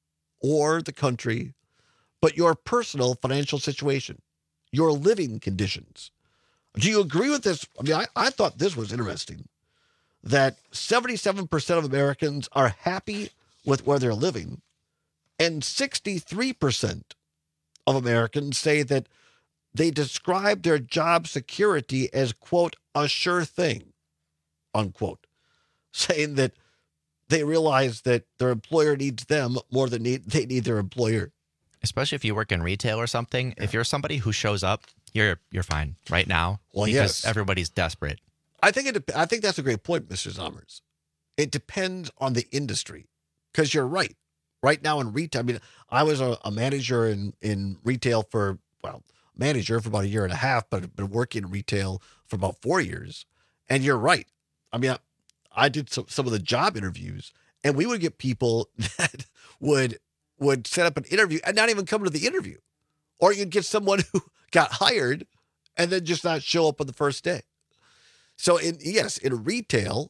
or the country, but your personal financial situation, your living conditions. Do you agree with this? I mean, I, I thought this was interesting. That seventy-seven percent of Americans are happy with where they're living, and sixty-three percent of Americans say that they describe their job security as, quote, a sure thing, unquote, saying that they realize that their employer needs them more than need, they need their employer. Especially if you work in retail or something. Yeah. If you're somebody who shows up, you're you're fine right now. Well, because yes. everybody's desperate. I think it. I think that's a great point, Mister Zommers. It depends on the industry, because you're right. Right now in retail, I mean, I was a, a manager in, in retail for, well, manager for about a year and a half, but I've been working in retail for about four years. And you're right. I mean, I, I did some, some of the job interviews, and we would get people that would would set up an interview and not even come to the interview. Or you'd get someone who got hired and then just not show up on the first day. So, in yes, in retail,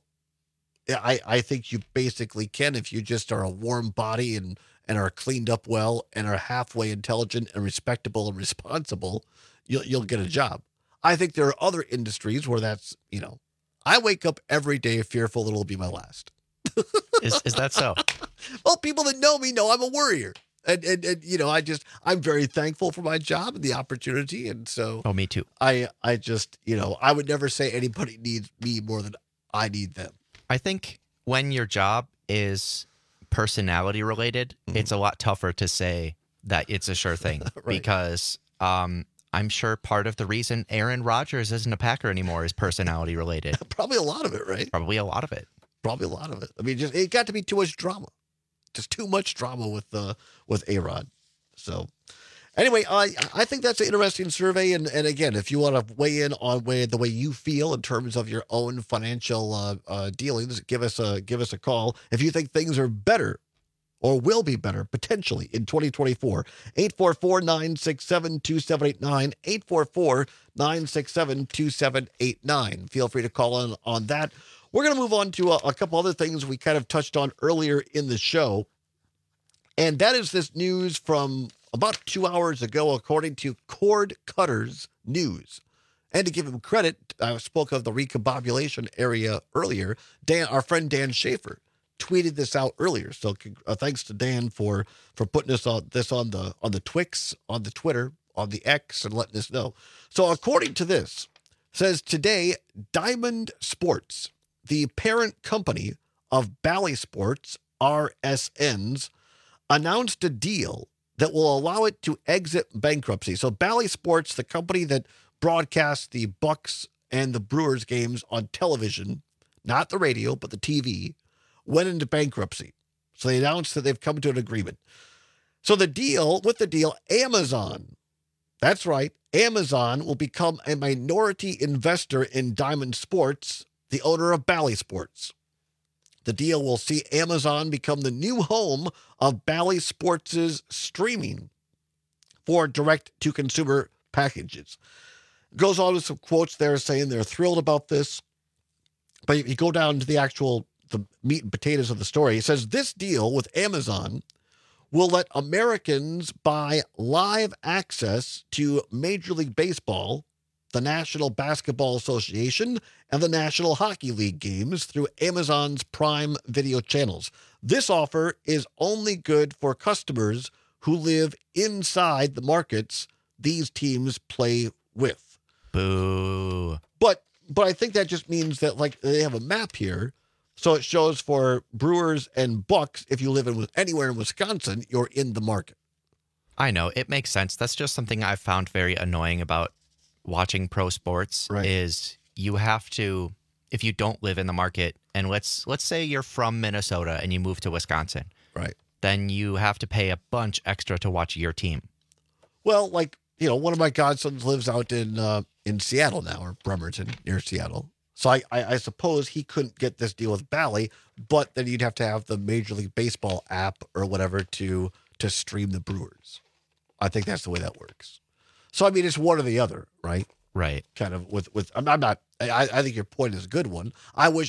I, I think you basically can, if you just are a warm body and, and are cleaned up well and are halfway intelligent and respectable and responsible, you'll, you'll get a job. I think there are other industries where that's, you know, I wake up every day fearful that it'll be my last. Is is that so? Well, people that know me know I'm a worrier. And, and, and, you know, I just, I'm very thankful for my job and the opportunity. And so. Oh, me too. I, I just, you know, I would never say anybody needs me more than I need them. I think when your job is personality related, mm-hmm. it's a lot tougher to say that it's a sure thing right. because um, I'm sure part of the reason Aaron Rodgers isn't a Packer anymore is personality related. Probably a lot of it, right? Probably a lot of it. Probably a lot of it. I mean, just it got to be too much drama. Just too much drama with uh, with A-Rod. So anyway, I I think that's an interesting survey. And, and again, if you want to weigh in on way, the way you feel in terms of your own financial uh, uh, dealings, give us a give us a call. If you think things are better or will be better potentially in twenty twenty-four, eight four four, nine six seven, two seven eight nine, eight four four, nine six seven, two seven eight nine. Feel free to call in on that. We're going to move on to a, a couple other things we kind of touched on earlier in the show. And that is this news from about two hours ago, according to Cord Cutters News. And to give him credit, I spoke of the recombobulation area earlier. Dan, our friend Dan Schaefer, tweeted this out earlier. So uh, thanks to Dan for for putting this on this on the on the Twix, on the Twitter, on the X, and letting us know. So according to this, says today, Diamond Sports, the parent company of Bally Sports, R S Ns, announced a deal that will allow it to exit bankruptcy. So Bally Sports, the company that broadcasts the Bucks and the Brewers games on television, not the radio, but the T V, went into bankruptcy. So they announced that they've come to an agreement. So the deal, with the deal, Amazon, that's right, Amazon will become a minority investor in Diamond Sports, the owner of Bally Sports. The deal will see Amazon become the new home of Bally Sports' streaming for direct-to-consumer packages. It goes on with some quotes there saying they're thrilled about this. But if you go down to the actual the meat and potatoes of the story, it says this deal with Amazon will let Americans buy live access to Major League Baseball, the National Basketball Association, and the National Hockey League games through Amazon's Prime Video channels. This offer is only good for customers who live inside the markets these teams play with. Boo. But but I think that just means that, like, they have a map here, so it shows for Brewers and Bucks, if you live in anywhere in Wisconsin, you're in the market. I know, it makes sense. That's just something I've found very annoying about watching pro sports, right, is you have to, if you don't live in the market, and let's let's say you're from Minnesota and you move to Wisconsin, right, then you have to pay a bunch extra to watch your team. Well, like, you know, one of my godsons lives out in uh, in Seattle now, or Bremerton, near Seattle. So I, I, I suppose he couldn't get this deal with Bally, but then you'd have to have the Major League Baseball app or whatever to to stream the Brewers. I think that's the way that works. So, I mean, it's one or the other, right? Right. Kind of with, with I'm, I'm not, I, I think your point is a good one. I wish,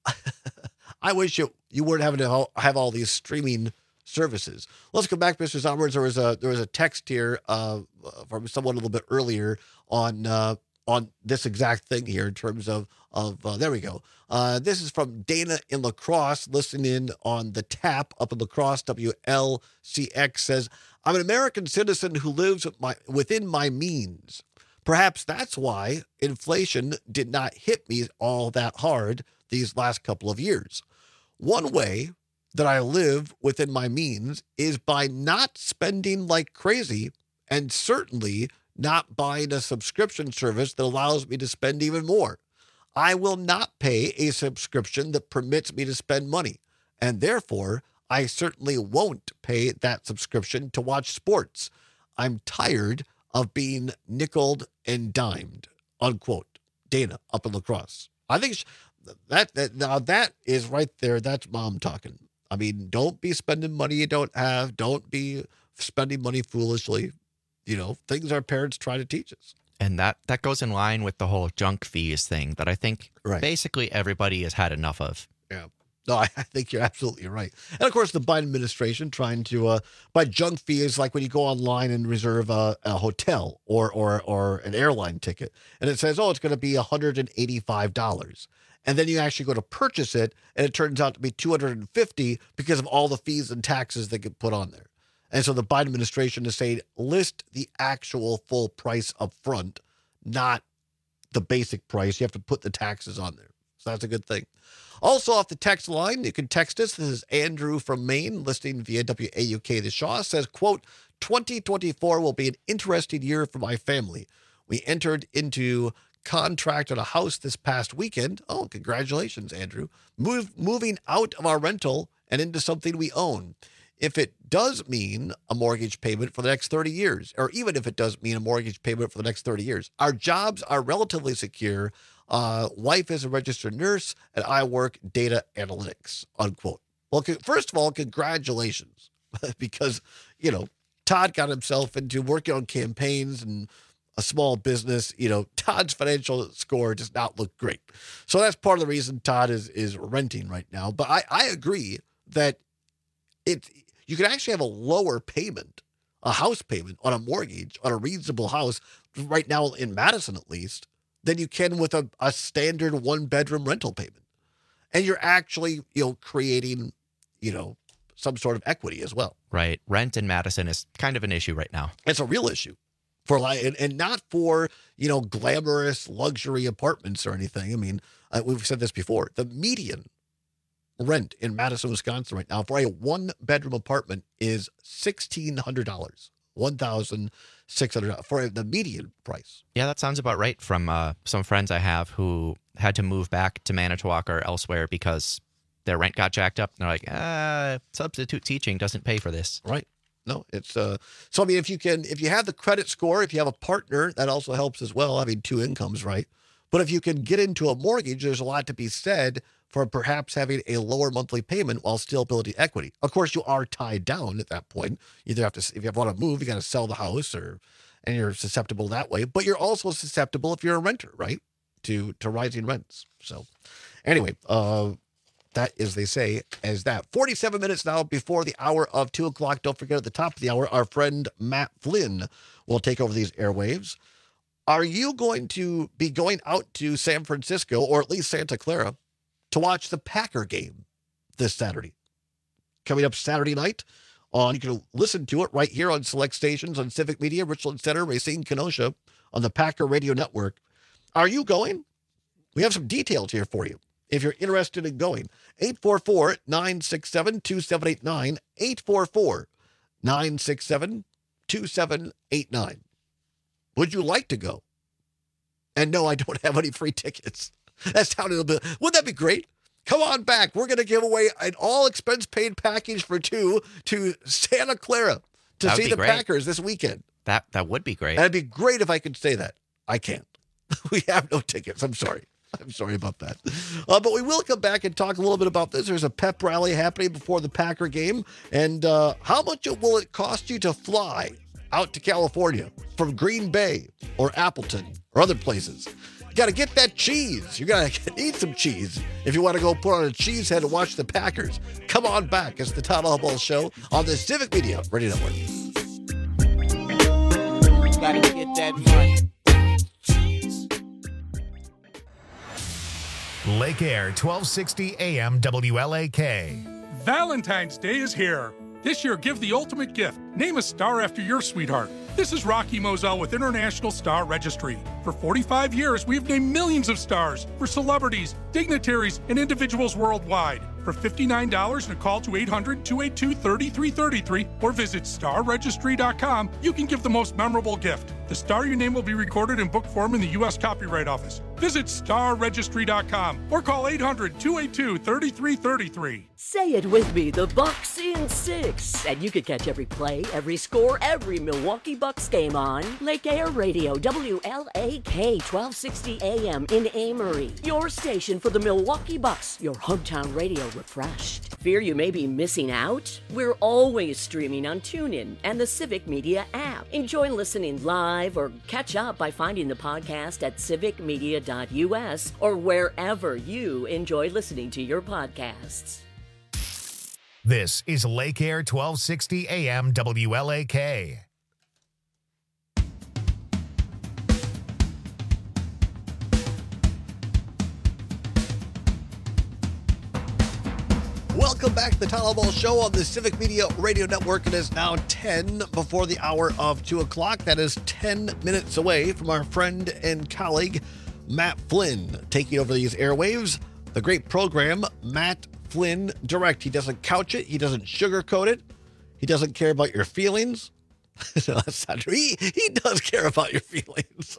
I wish you, you weren't having to have all these streaming services. Let's go back, Mister Zommers. There was a, there was a text here uh, from someone a little bit earlier on, uh, on this exact thing here in terms of, of uh, there we go. Uh, this is from Dana in La Crosse, listening in on the tap up in La Crosse. W L C X says, I'm an American citizen who lives with my, within my means. Perhaps that's why inflation did not hit me all that hard these last couple of years. One way that I live within my means is by not spending like crazy, and certainly not buying a subscription service that allows me to spend even more. I will not pay a subscription that permits me to spend money, and therefore I certainly won't pay that subscription to watch sports. I'm tired of being nickeled and dimed, unquote. Dana up in La Crosse. I think sh- that, that now that is right there. That's mom talking. I mean, don't be spending money you don't have. Don't be spending money foolishly. You know, things our parents try to teach us. And that, that goes in line with the whole junk fees thing that I think right. basically everybody has had enough of. Yeah. No, I think you're absolutely right. And of course, the Biden administration trying to uh, buy junk fees, like when you go online and reserve a, a hotel or, or, or an airline ticket, and it says, oh, it's going to be one hundred eighty-five dollars. And then you actually go to purchase it, and it turns out to be two hundred fifty dollars because of all the fees and taxes that get put on there. And so the Biden administration is saying, list the actual full price up front, not the basic price. You have to put the taxes on there. So that's a good thing. Also off the text line, you can text us. This is Andrew from Maine, listening via W A U K. The Shaw says, quote, twenty twenty-four will be an interesting year for my family. We entered into contract on a house this past weekend. Oh, congratulations, Andrew. Move, moving out of our rental and into something we own. If it does mean a mortgage payment for the next thirty years, or even if it does mean a mortgage payment for the next thirty years, our jobs are relatively secure. Uh, wife is a registered nurse, and I work data analytics, unquote. Well, first of all, congratulations, because, you know, Todd got himself into working on campaigns and a small business. You know, Todd's financial score does not look great. So that's part of the reason Todd is, is renting right now. But I, I agree that it you can actually have a lower payment, a house payment on a mortgage, on a reasonable house right now in Madison, at least, than you can with a, a standard one bedroom rental payment. And you're actually, you know, creating, you know, some sort of equity as well. Right. Rent in Madison is kind of an issue right now. It's a real issue for like, and, and not for, you know, glamorous luxury apartments or anything. I mean, uh, we've said this before, the median rent in Madison, Wisconsin right now for a one bedroom apartment is sixteen hundred dollars, one thousand six hundred dollars for the median price. Yeah, that sounds about right from uh, some friends I have who had to move back to Manitowoc or elsewhere because their rent got jacked up. And they're like, ah, substitute teaching doesn't pay for this. Right. No, it's uh. So I mean, if you can, if you have the credit score, if you have a partner, that also helps as well. I mean, two incomes, right? But if you can get into a mortgage, there's a lot to be said for perhaps having a lower monthly payment while still building equity. Of course, you are tied down at that point. You either have to, if you want to move, you got to sell the house, or and you're susceptible that way. But you're also susceptible if you're a renter, right? To to rising rents. So anyway, uh. That is, they say, as that. forty-seven minutes now before the hour of two o'clock. Don't forget, at the top of the hour, our friend Matt Flynn will take over these airwaves. Are you going to be going out to San Francisco, or at least Santa Clara, to watch the Packer game this Saturday? Coming up Saturday night, on you can listen to it right here on select stations on Civic Media, Richland Center, Racine, Kenosha, on the Packer Radio Network. Are you going? We have some details here for you, if you're interested in going. Eight four four, nine six seven, two seven eight nine, eight four four, nine six seven, two seven eight nine. Would you like to go? And no, I don't have any free tickets. That sounded a bit, wouldn't that be great? Come on back. We're going to give away an all expense paid package for two to Santa Clara to see the great. Packers this weekend. That that would be great. That'd be great if I could say that. I can't. We have no tickets. I'm sorry. I'm sorry about that. Uh, but we will come back and talk a little bit about this. There's a pep rally happening before the Packer game. And uh, how much will it cost you to fly out to California from Green Bay or Appleton or other places? You got to get that cheese. You got to eat some cheese if you want to go put on a cheese head and watch the Packers. Come on back. It's the Todd Allball Show on the Civic Media Radio Network. Got to get that money. Lake Air, twelve sixty A M W L A K. Valentine's Day is here. This year, give the ultimate gift. Name a star after your sweetheart. This is Rocky Moselle with International Star Registry. For forty-five years, we've named millions of stars for celebrities, dignitaries, and individuals worldwide. For fifty-nine dollars and a call to eight hundred, two eight two, three three three three or visit star registry dot com, you can give the most memorable gift. The star your name will be recorded in book form in the U S Copyright Office. Visit star registry dot com or call eight hundred, two eight two, three three three three. Say it with me, the Bucks in six. And you can catch every play, every score, every Milwaukee Bucks game on Lake Air Radio, W L A K, twelve sixty A M in Amory. Your station for the Milwaukee Bucks, your hometown radio refreshed. Fear you may be missing out? We're always streaming on TuneIn and the Civic Media app. Enjoy listening live or catch up by finding the podcast at civic media dot U S or wherever you enjoy listening to your podcasts. This is Lake Air twelve sixty A M W L A K. Welcome back to the Tyler Ball Show on the Civic Media Radio Network. It is now ten before the hour of two o'clock. That is ten minutes away from our friend and colleague, Matt Flynn, taking over these airwaves. The great program, Matt Flynn Direct. He doesn't couch it. He doesn't sugarcoat it. He doesn't care about your feelings. No, that's not true. He, he does care about your feelings.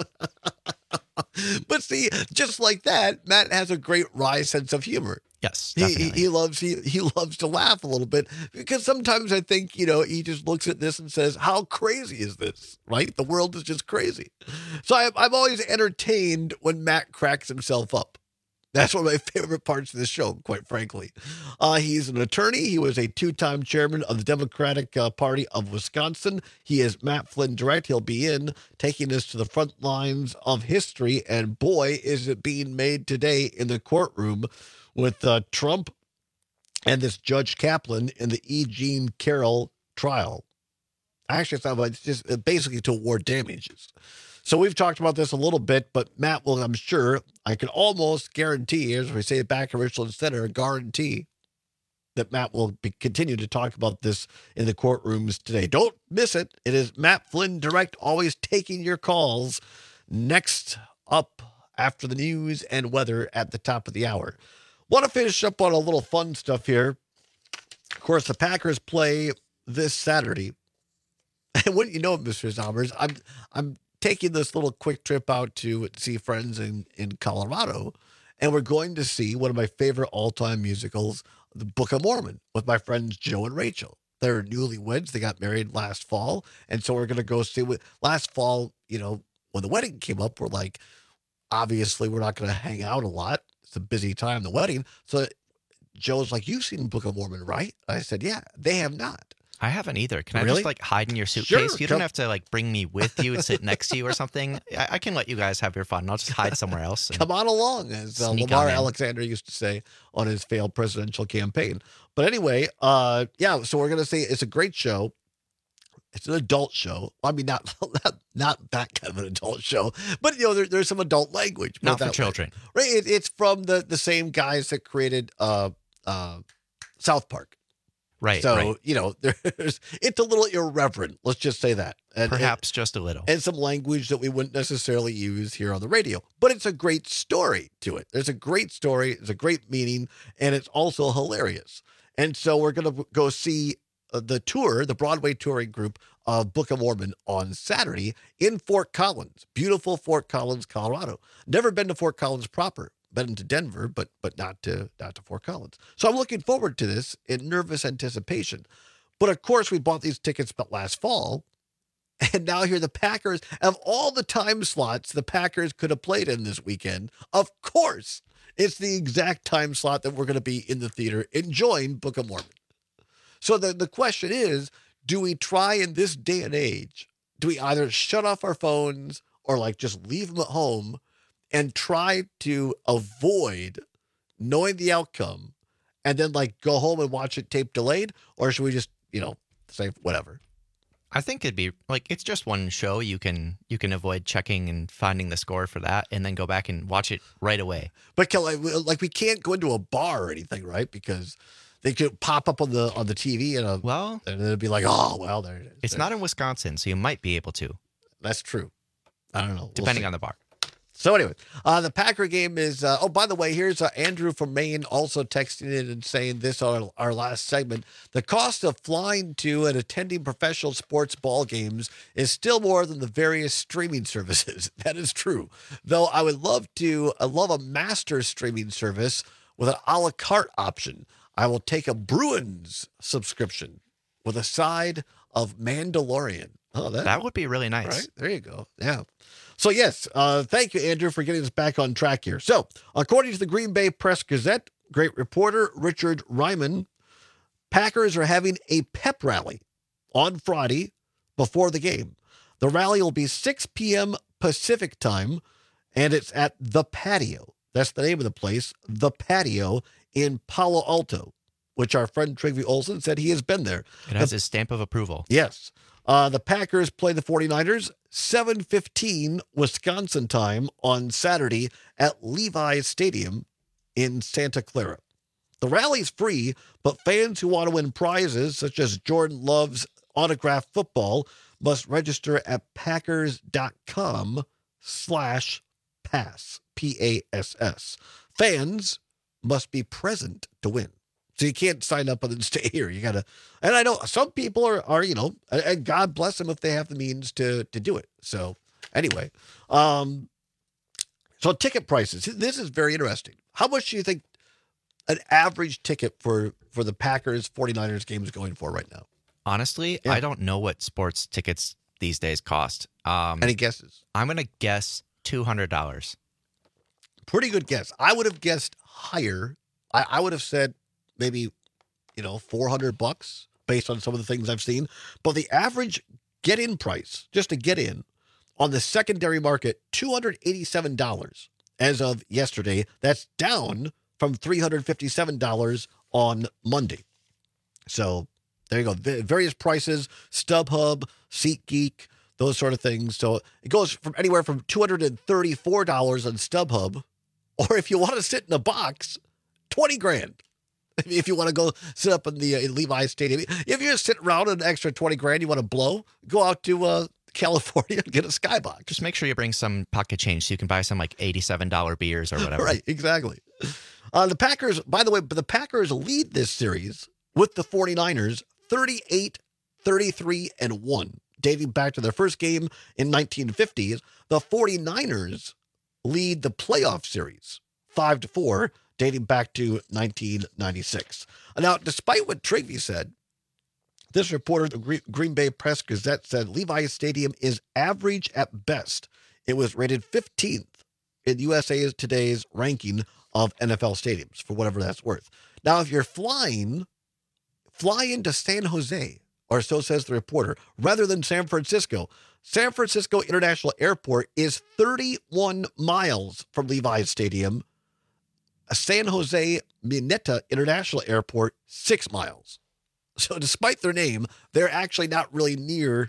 But see, just like that, Matt has a great wry sense of humor. Yes, he, he he loves he he loves to laugh a little bit, because sometimes I think, you know, he just looks at this and says, "How crazy is this?" Right? The world is just crazy. So I, I'm always entertained when Matt cracks himself up. That's one of my favorite parts of the show, quite frankly. Uh, he's an attorney. He was a two-time chairman of the Democratic uh, Party of Wisconsin. He is Matt Flynn Direct. He'll be in, taking us to the front lines of history. And boy, is it being made today in the courtroom with uh, Trump and this Judge Kaplan in the E. Jean Carroll trial. Actually, it's, not, it's just basically to award damages. So we've talked about this a little bit, but Matt will, I'm sure, I can almost guarantee, as we say back at Richland Center, guarantee that Matt will be, continue to talk about this in the courtrooms today. Don't miss it. It is Matt Flynn Direct, always taking your calls. Next up after the news and weather at the top of the hour. Want to finish up on a little fun stuff here. Of course, the Packers play this Saturday. And wouldn't you know it, Mister Zombers, I'm I'm taking this little quick trip out to see friends in, in Colorado, and we're going to see one of my favorite all-time musicals, The Book of Mormon, with my friends Joe and Rachel. They're newlyweds. They got married last fall, and so we're going to go see what last fall, you know, when the wedding came up, we're like, obviously we're not going to hang out a lot. It's a busy time, the wedding. So Joe's like, "You've seen Book of Mormon, right?" I said, "Yeah." They have not. I haven't either. Can Really? I just like hide in your suitcase? Sure, You don't come- have to like bring me with you and sit next to you or something. I, I can let you guys have your fun. I'll just hide somewhere else. and- Come on along, as uh, Sneak Lamar on in. Alexander used to say on his failed presidential campaign. But anyway, uh, yeah, so we're going to say it's a great show. It's an adult show. I mean, not not, not that kind of an adult show, but, you know, there, there's some adult language. put it Not for that way. children. Right? It, it's from the, the same guys that created uh, uh, South Park. Right, So, right. you know, there's it's a little irreverent. Let's just say that. And, Perhaps just a little. and some language that we wouldn't necessarily use here on the radio. But it's a great story to it. There's a great story. It's a great meaning, and it's also hilarious. And so we're going to go see uh, the tour, the Broadway touring group of Book of Mormon on Saturday in Fort Collins, beautiful Fort Collins, Colorado. Never been to Fort Collins proper. Been to Denver, but but not to not to Fort Collins. So I'm looking forward to this in nervous anticipation. But of course, we bought these tickets but last fall. And now here the Packers, of all the time slots the Packers could have played in this weekend, of course, it's the exact time slot that we're going to be in the theater enjoying Book of Mormon. So the, the question is, do we try in this day and age, do we either shut off our phones or like just leave them at home and try to avoid knowing the outcome and then like go home and watch it tape delayed? Or should we just, you know, say whatever? I think it'd be like it's just one show. You can you can avoid checking and finding the score for that, and then go back and watch it right away. But Kelly, like we can't go into a bar or anything, right? Because they could pop up on the on the T V and a, well, and it'd be like, oh, well, there it is. It's not in Wisconsin, so you might be able to. That's true. I don't know. Depending we'll on the bar. So anyway, uh, the Packer game is, uh, oh, by the way, here's uh, Andrew from Maine also texting in and saying this on our last segment. The cost of flying to and attending professional sports ball games is still more than the various streaming services. That is true. Though I would love to, I love a master streaming service with an a la carte option. I will take a Bruins subscription with a side of Mandalorian. Oh, that, that would be really nice. Right? There you go. Yeah. So, yes, uh, thank you, Andrew, for getting us back on track here. So, according to the Green Bay Press-Gazette, great reporter Richard Ryman, Packers are having a pep rally on Friday before the game. The rally will be six p.m. Pacific time, and it's at The Patio. That's the name of the place, The Patio in Palo Alto, which our friend Trigby Olson said he has been there. It has the, his stamp of approval. Yes. Uh, the Packers play the 49ers seven fifteen Wisconsin time on Saturday at Levi's Stadium in Santa Clara. The rally's free, but fans who want to win prizes, such as Jordan Love's autographed football, must register at packers.com slash pass, P A S S. Fans must be present to win. So you can't sign up and then stay here. You got to, and I know some people are, are, you know, and God bless them if they have the means to, to do it. So anyway, um, so ticket prices, this is very interesting. How much do you think an average ticket for, for the Packers 49ers game is going for right now? Honestly, yeah. I don't know what sports tickets these days cost. Um, Any guesses? I'm going to guess two hundred dollars. Pretty good guess. I would have guessed higher. I, I would have said, maybe, you know, four hundred bucks based on some of the things I've seen. But the average get-in price, just to get in, on the secondary market, two hundred eighty-seven dollars as of yesterday. That's down from three hundred fifty-seven dollars on Monday. So there you go. V- various prices, StubHub, SeatGeek, those sort of things. So it goes from anywhere from two hundred thirty-four dollars on StubHub, or if you want to sit in a box, twenty grand. If you want to go sit up in the uh, in Levi's Stadium, if you're just sitting around an extra twenty grand you want to blow, go out to uh, California and get a skybox. Just make sure you bring some pocket change so you can buy some like eighty-seven dollars beers or whatever. Right, exactly. Uh, the Packers, by the way, the Packers lead this series with the 49ers thirty-eight, thirty-three, and one. Dating back to their first game in nineteen fifties, the 49ers lead the playoff series five to four. Dating back to nineteen ninety-six. Now, despite what Trigby said, this reporter, the Green Bay Press-Gazette, said Levi's Stadium is average at best. It was rated fifteenth in U S A Today's ranking of N F L stadiums, for whatever that's worth. Now, if you're flying, fly into San Jose, or so says the reporter, rather than San Francisco. San Francisco International Airport is thirty-one miles from Levi's Stadium. San Jose Mineta International Airport, six miles. So despite their name, they're actually not really near,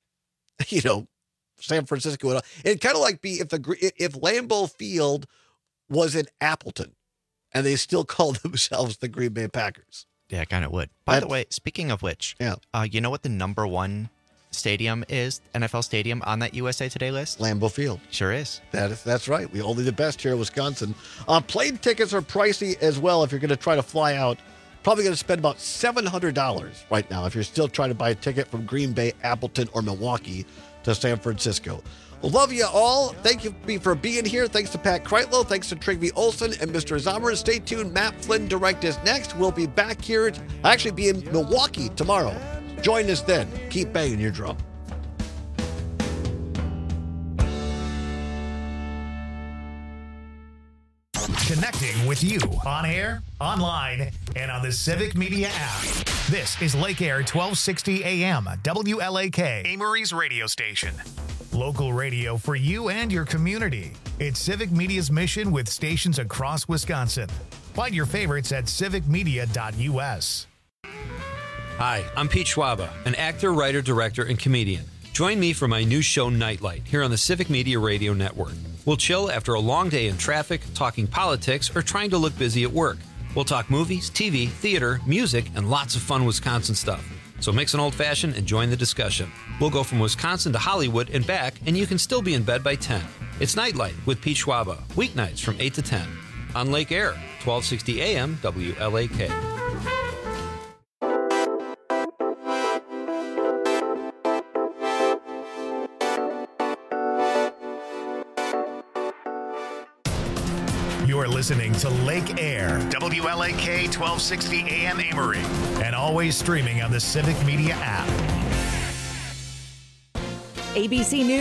you know, San Francisco. It'd kind of like be if the if Lambeau Field was in Appleton and they still call themselves the Green Bay Packers. Yeah, kind of would. By That's, the way, speaking of which, yeah, uh, you know what the number one stadium is, N F L stadium on that U S A Today list? Lambeau Field. Sure is. That is that's right. We only the best here in Wisconsin. Uh, plane tickets are pricey as well if you're going to try to fly out. Probably going to spend about seven hundred dollars right now if you're still trying to buy a ticket from Green Bay, Appleton, or Milwaukee to San Francisco. Love you all. Thank you for being here. Thanks to Pat Kreitlow. Thanks to Trigby Olson and Mister Zomer. Stay tuned. Matt Flynn Direct is next. We'll be back here. To, actually be in Milwaukee tomorrow. Join us then. Keep banging your drum. Connecting with you on air, online, and on the Civic Media app. This is Lake Air twelve sixty A M, W L A K, Amory's radio station. Local radio for you and your community. It's Civic Media's mission with stations across Wisconsin. Find your favorites at civic media dot U S. Hi, I'm Pete Schwaba, an actor, writer, director, and comedian. Join me for my new show, Nightlight, here on the Civic Media Radio Network. We'll chill after a long day in traffic, talking politics, or trying to look busy at work. We'll talk movies, T V, theater, music, and lots of fun Wisconsin stuff. So mix an old-fashioned and join the discussion. We'll go from Wisconsin to Hollywood and back, and you can still be in bed by ten. It's Nightlight with Pete Schwaba, weeknights from eight to ten. On Lake Air, twelve sixty A M W L A K. You're listening to Lake Air, W L A K twelve sixty A M Amory, and always streaming on the Civic Media app. A B C News.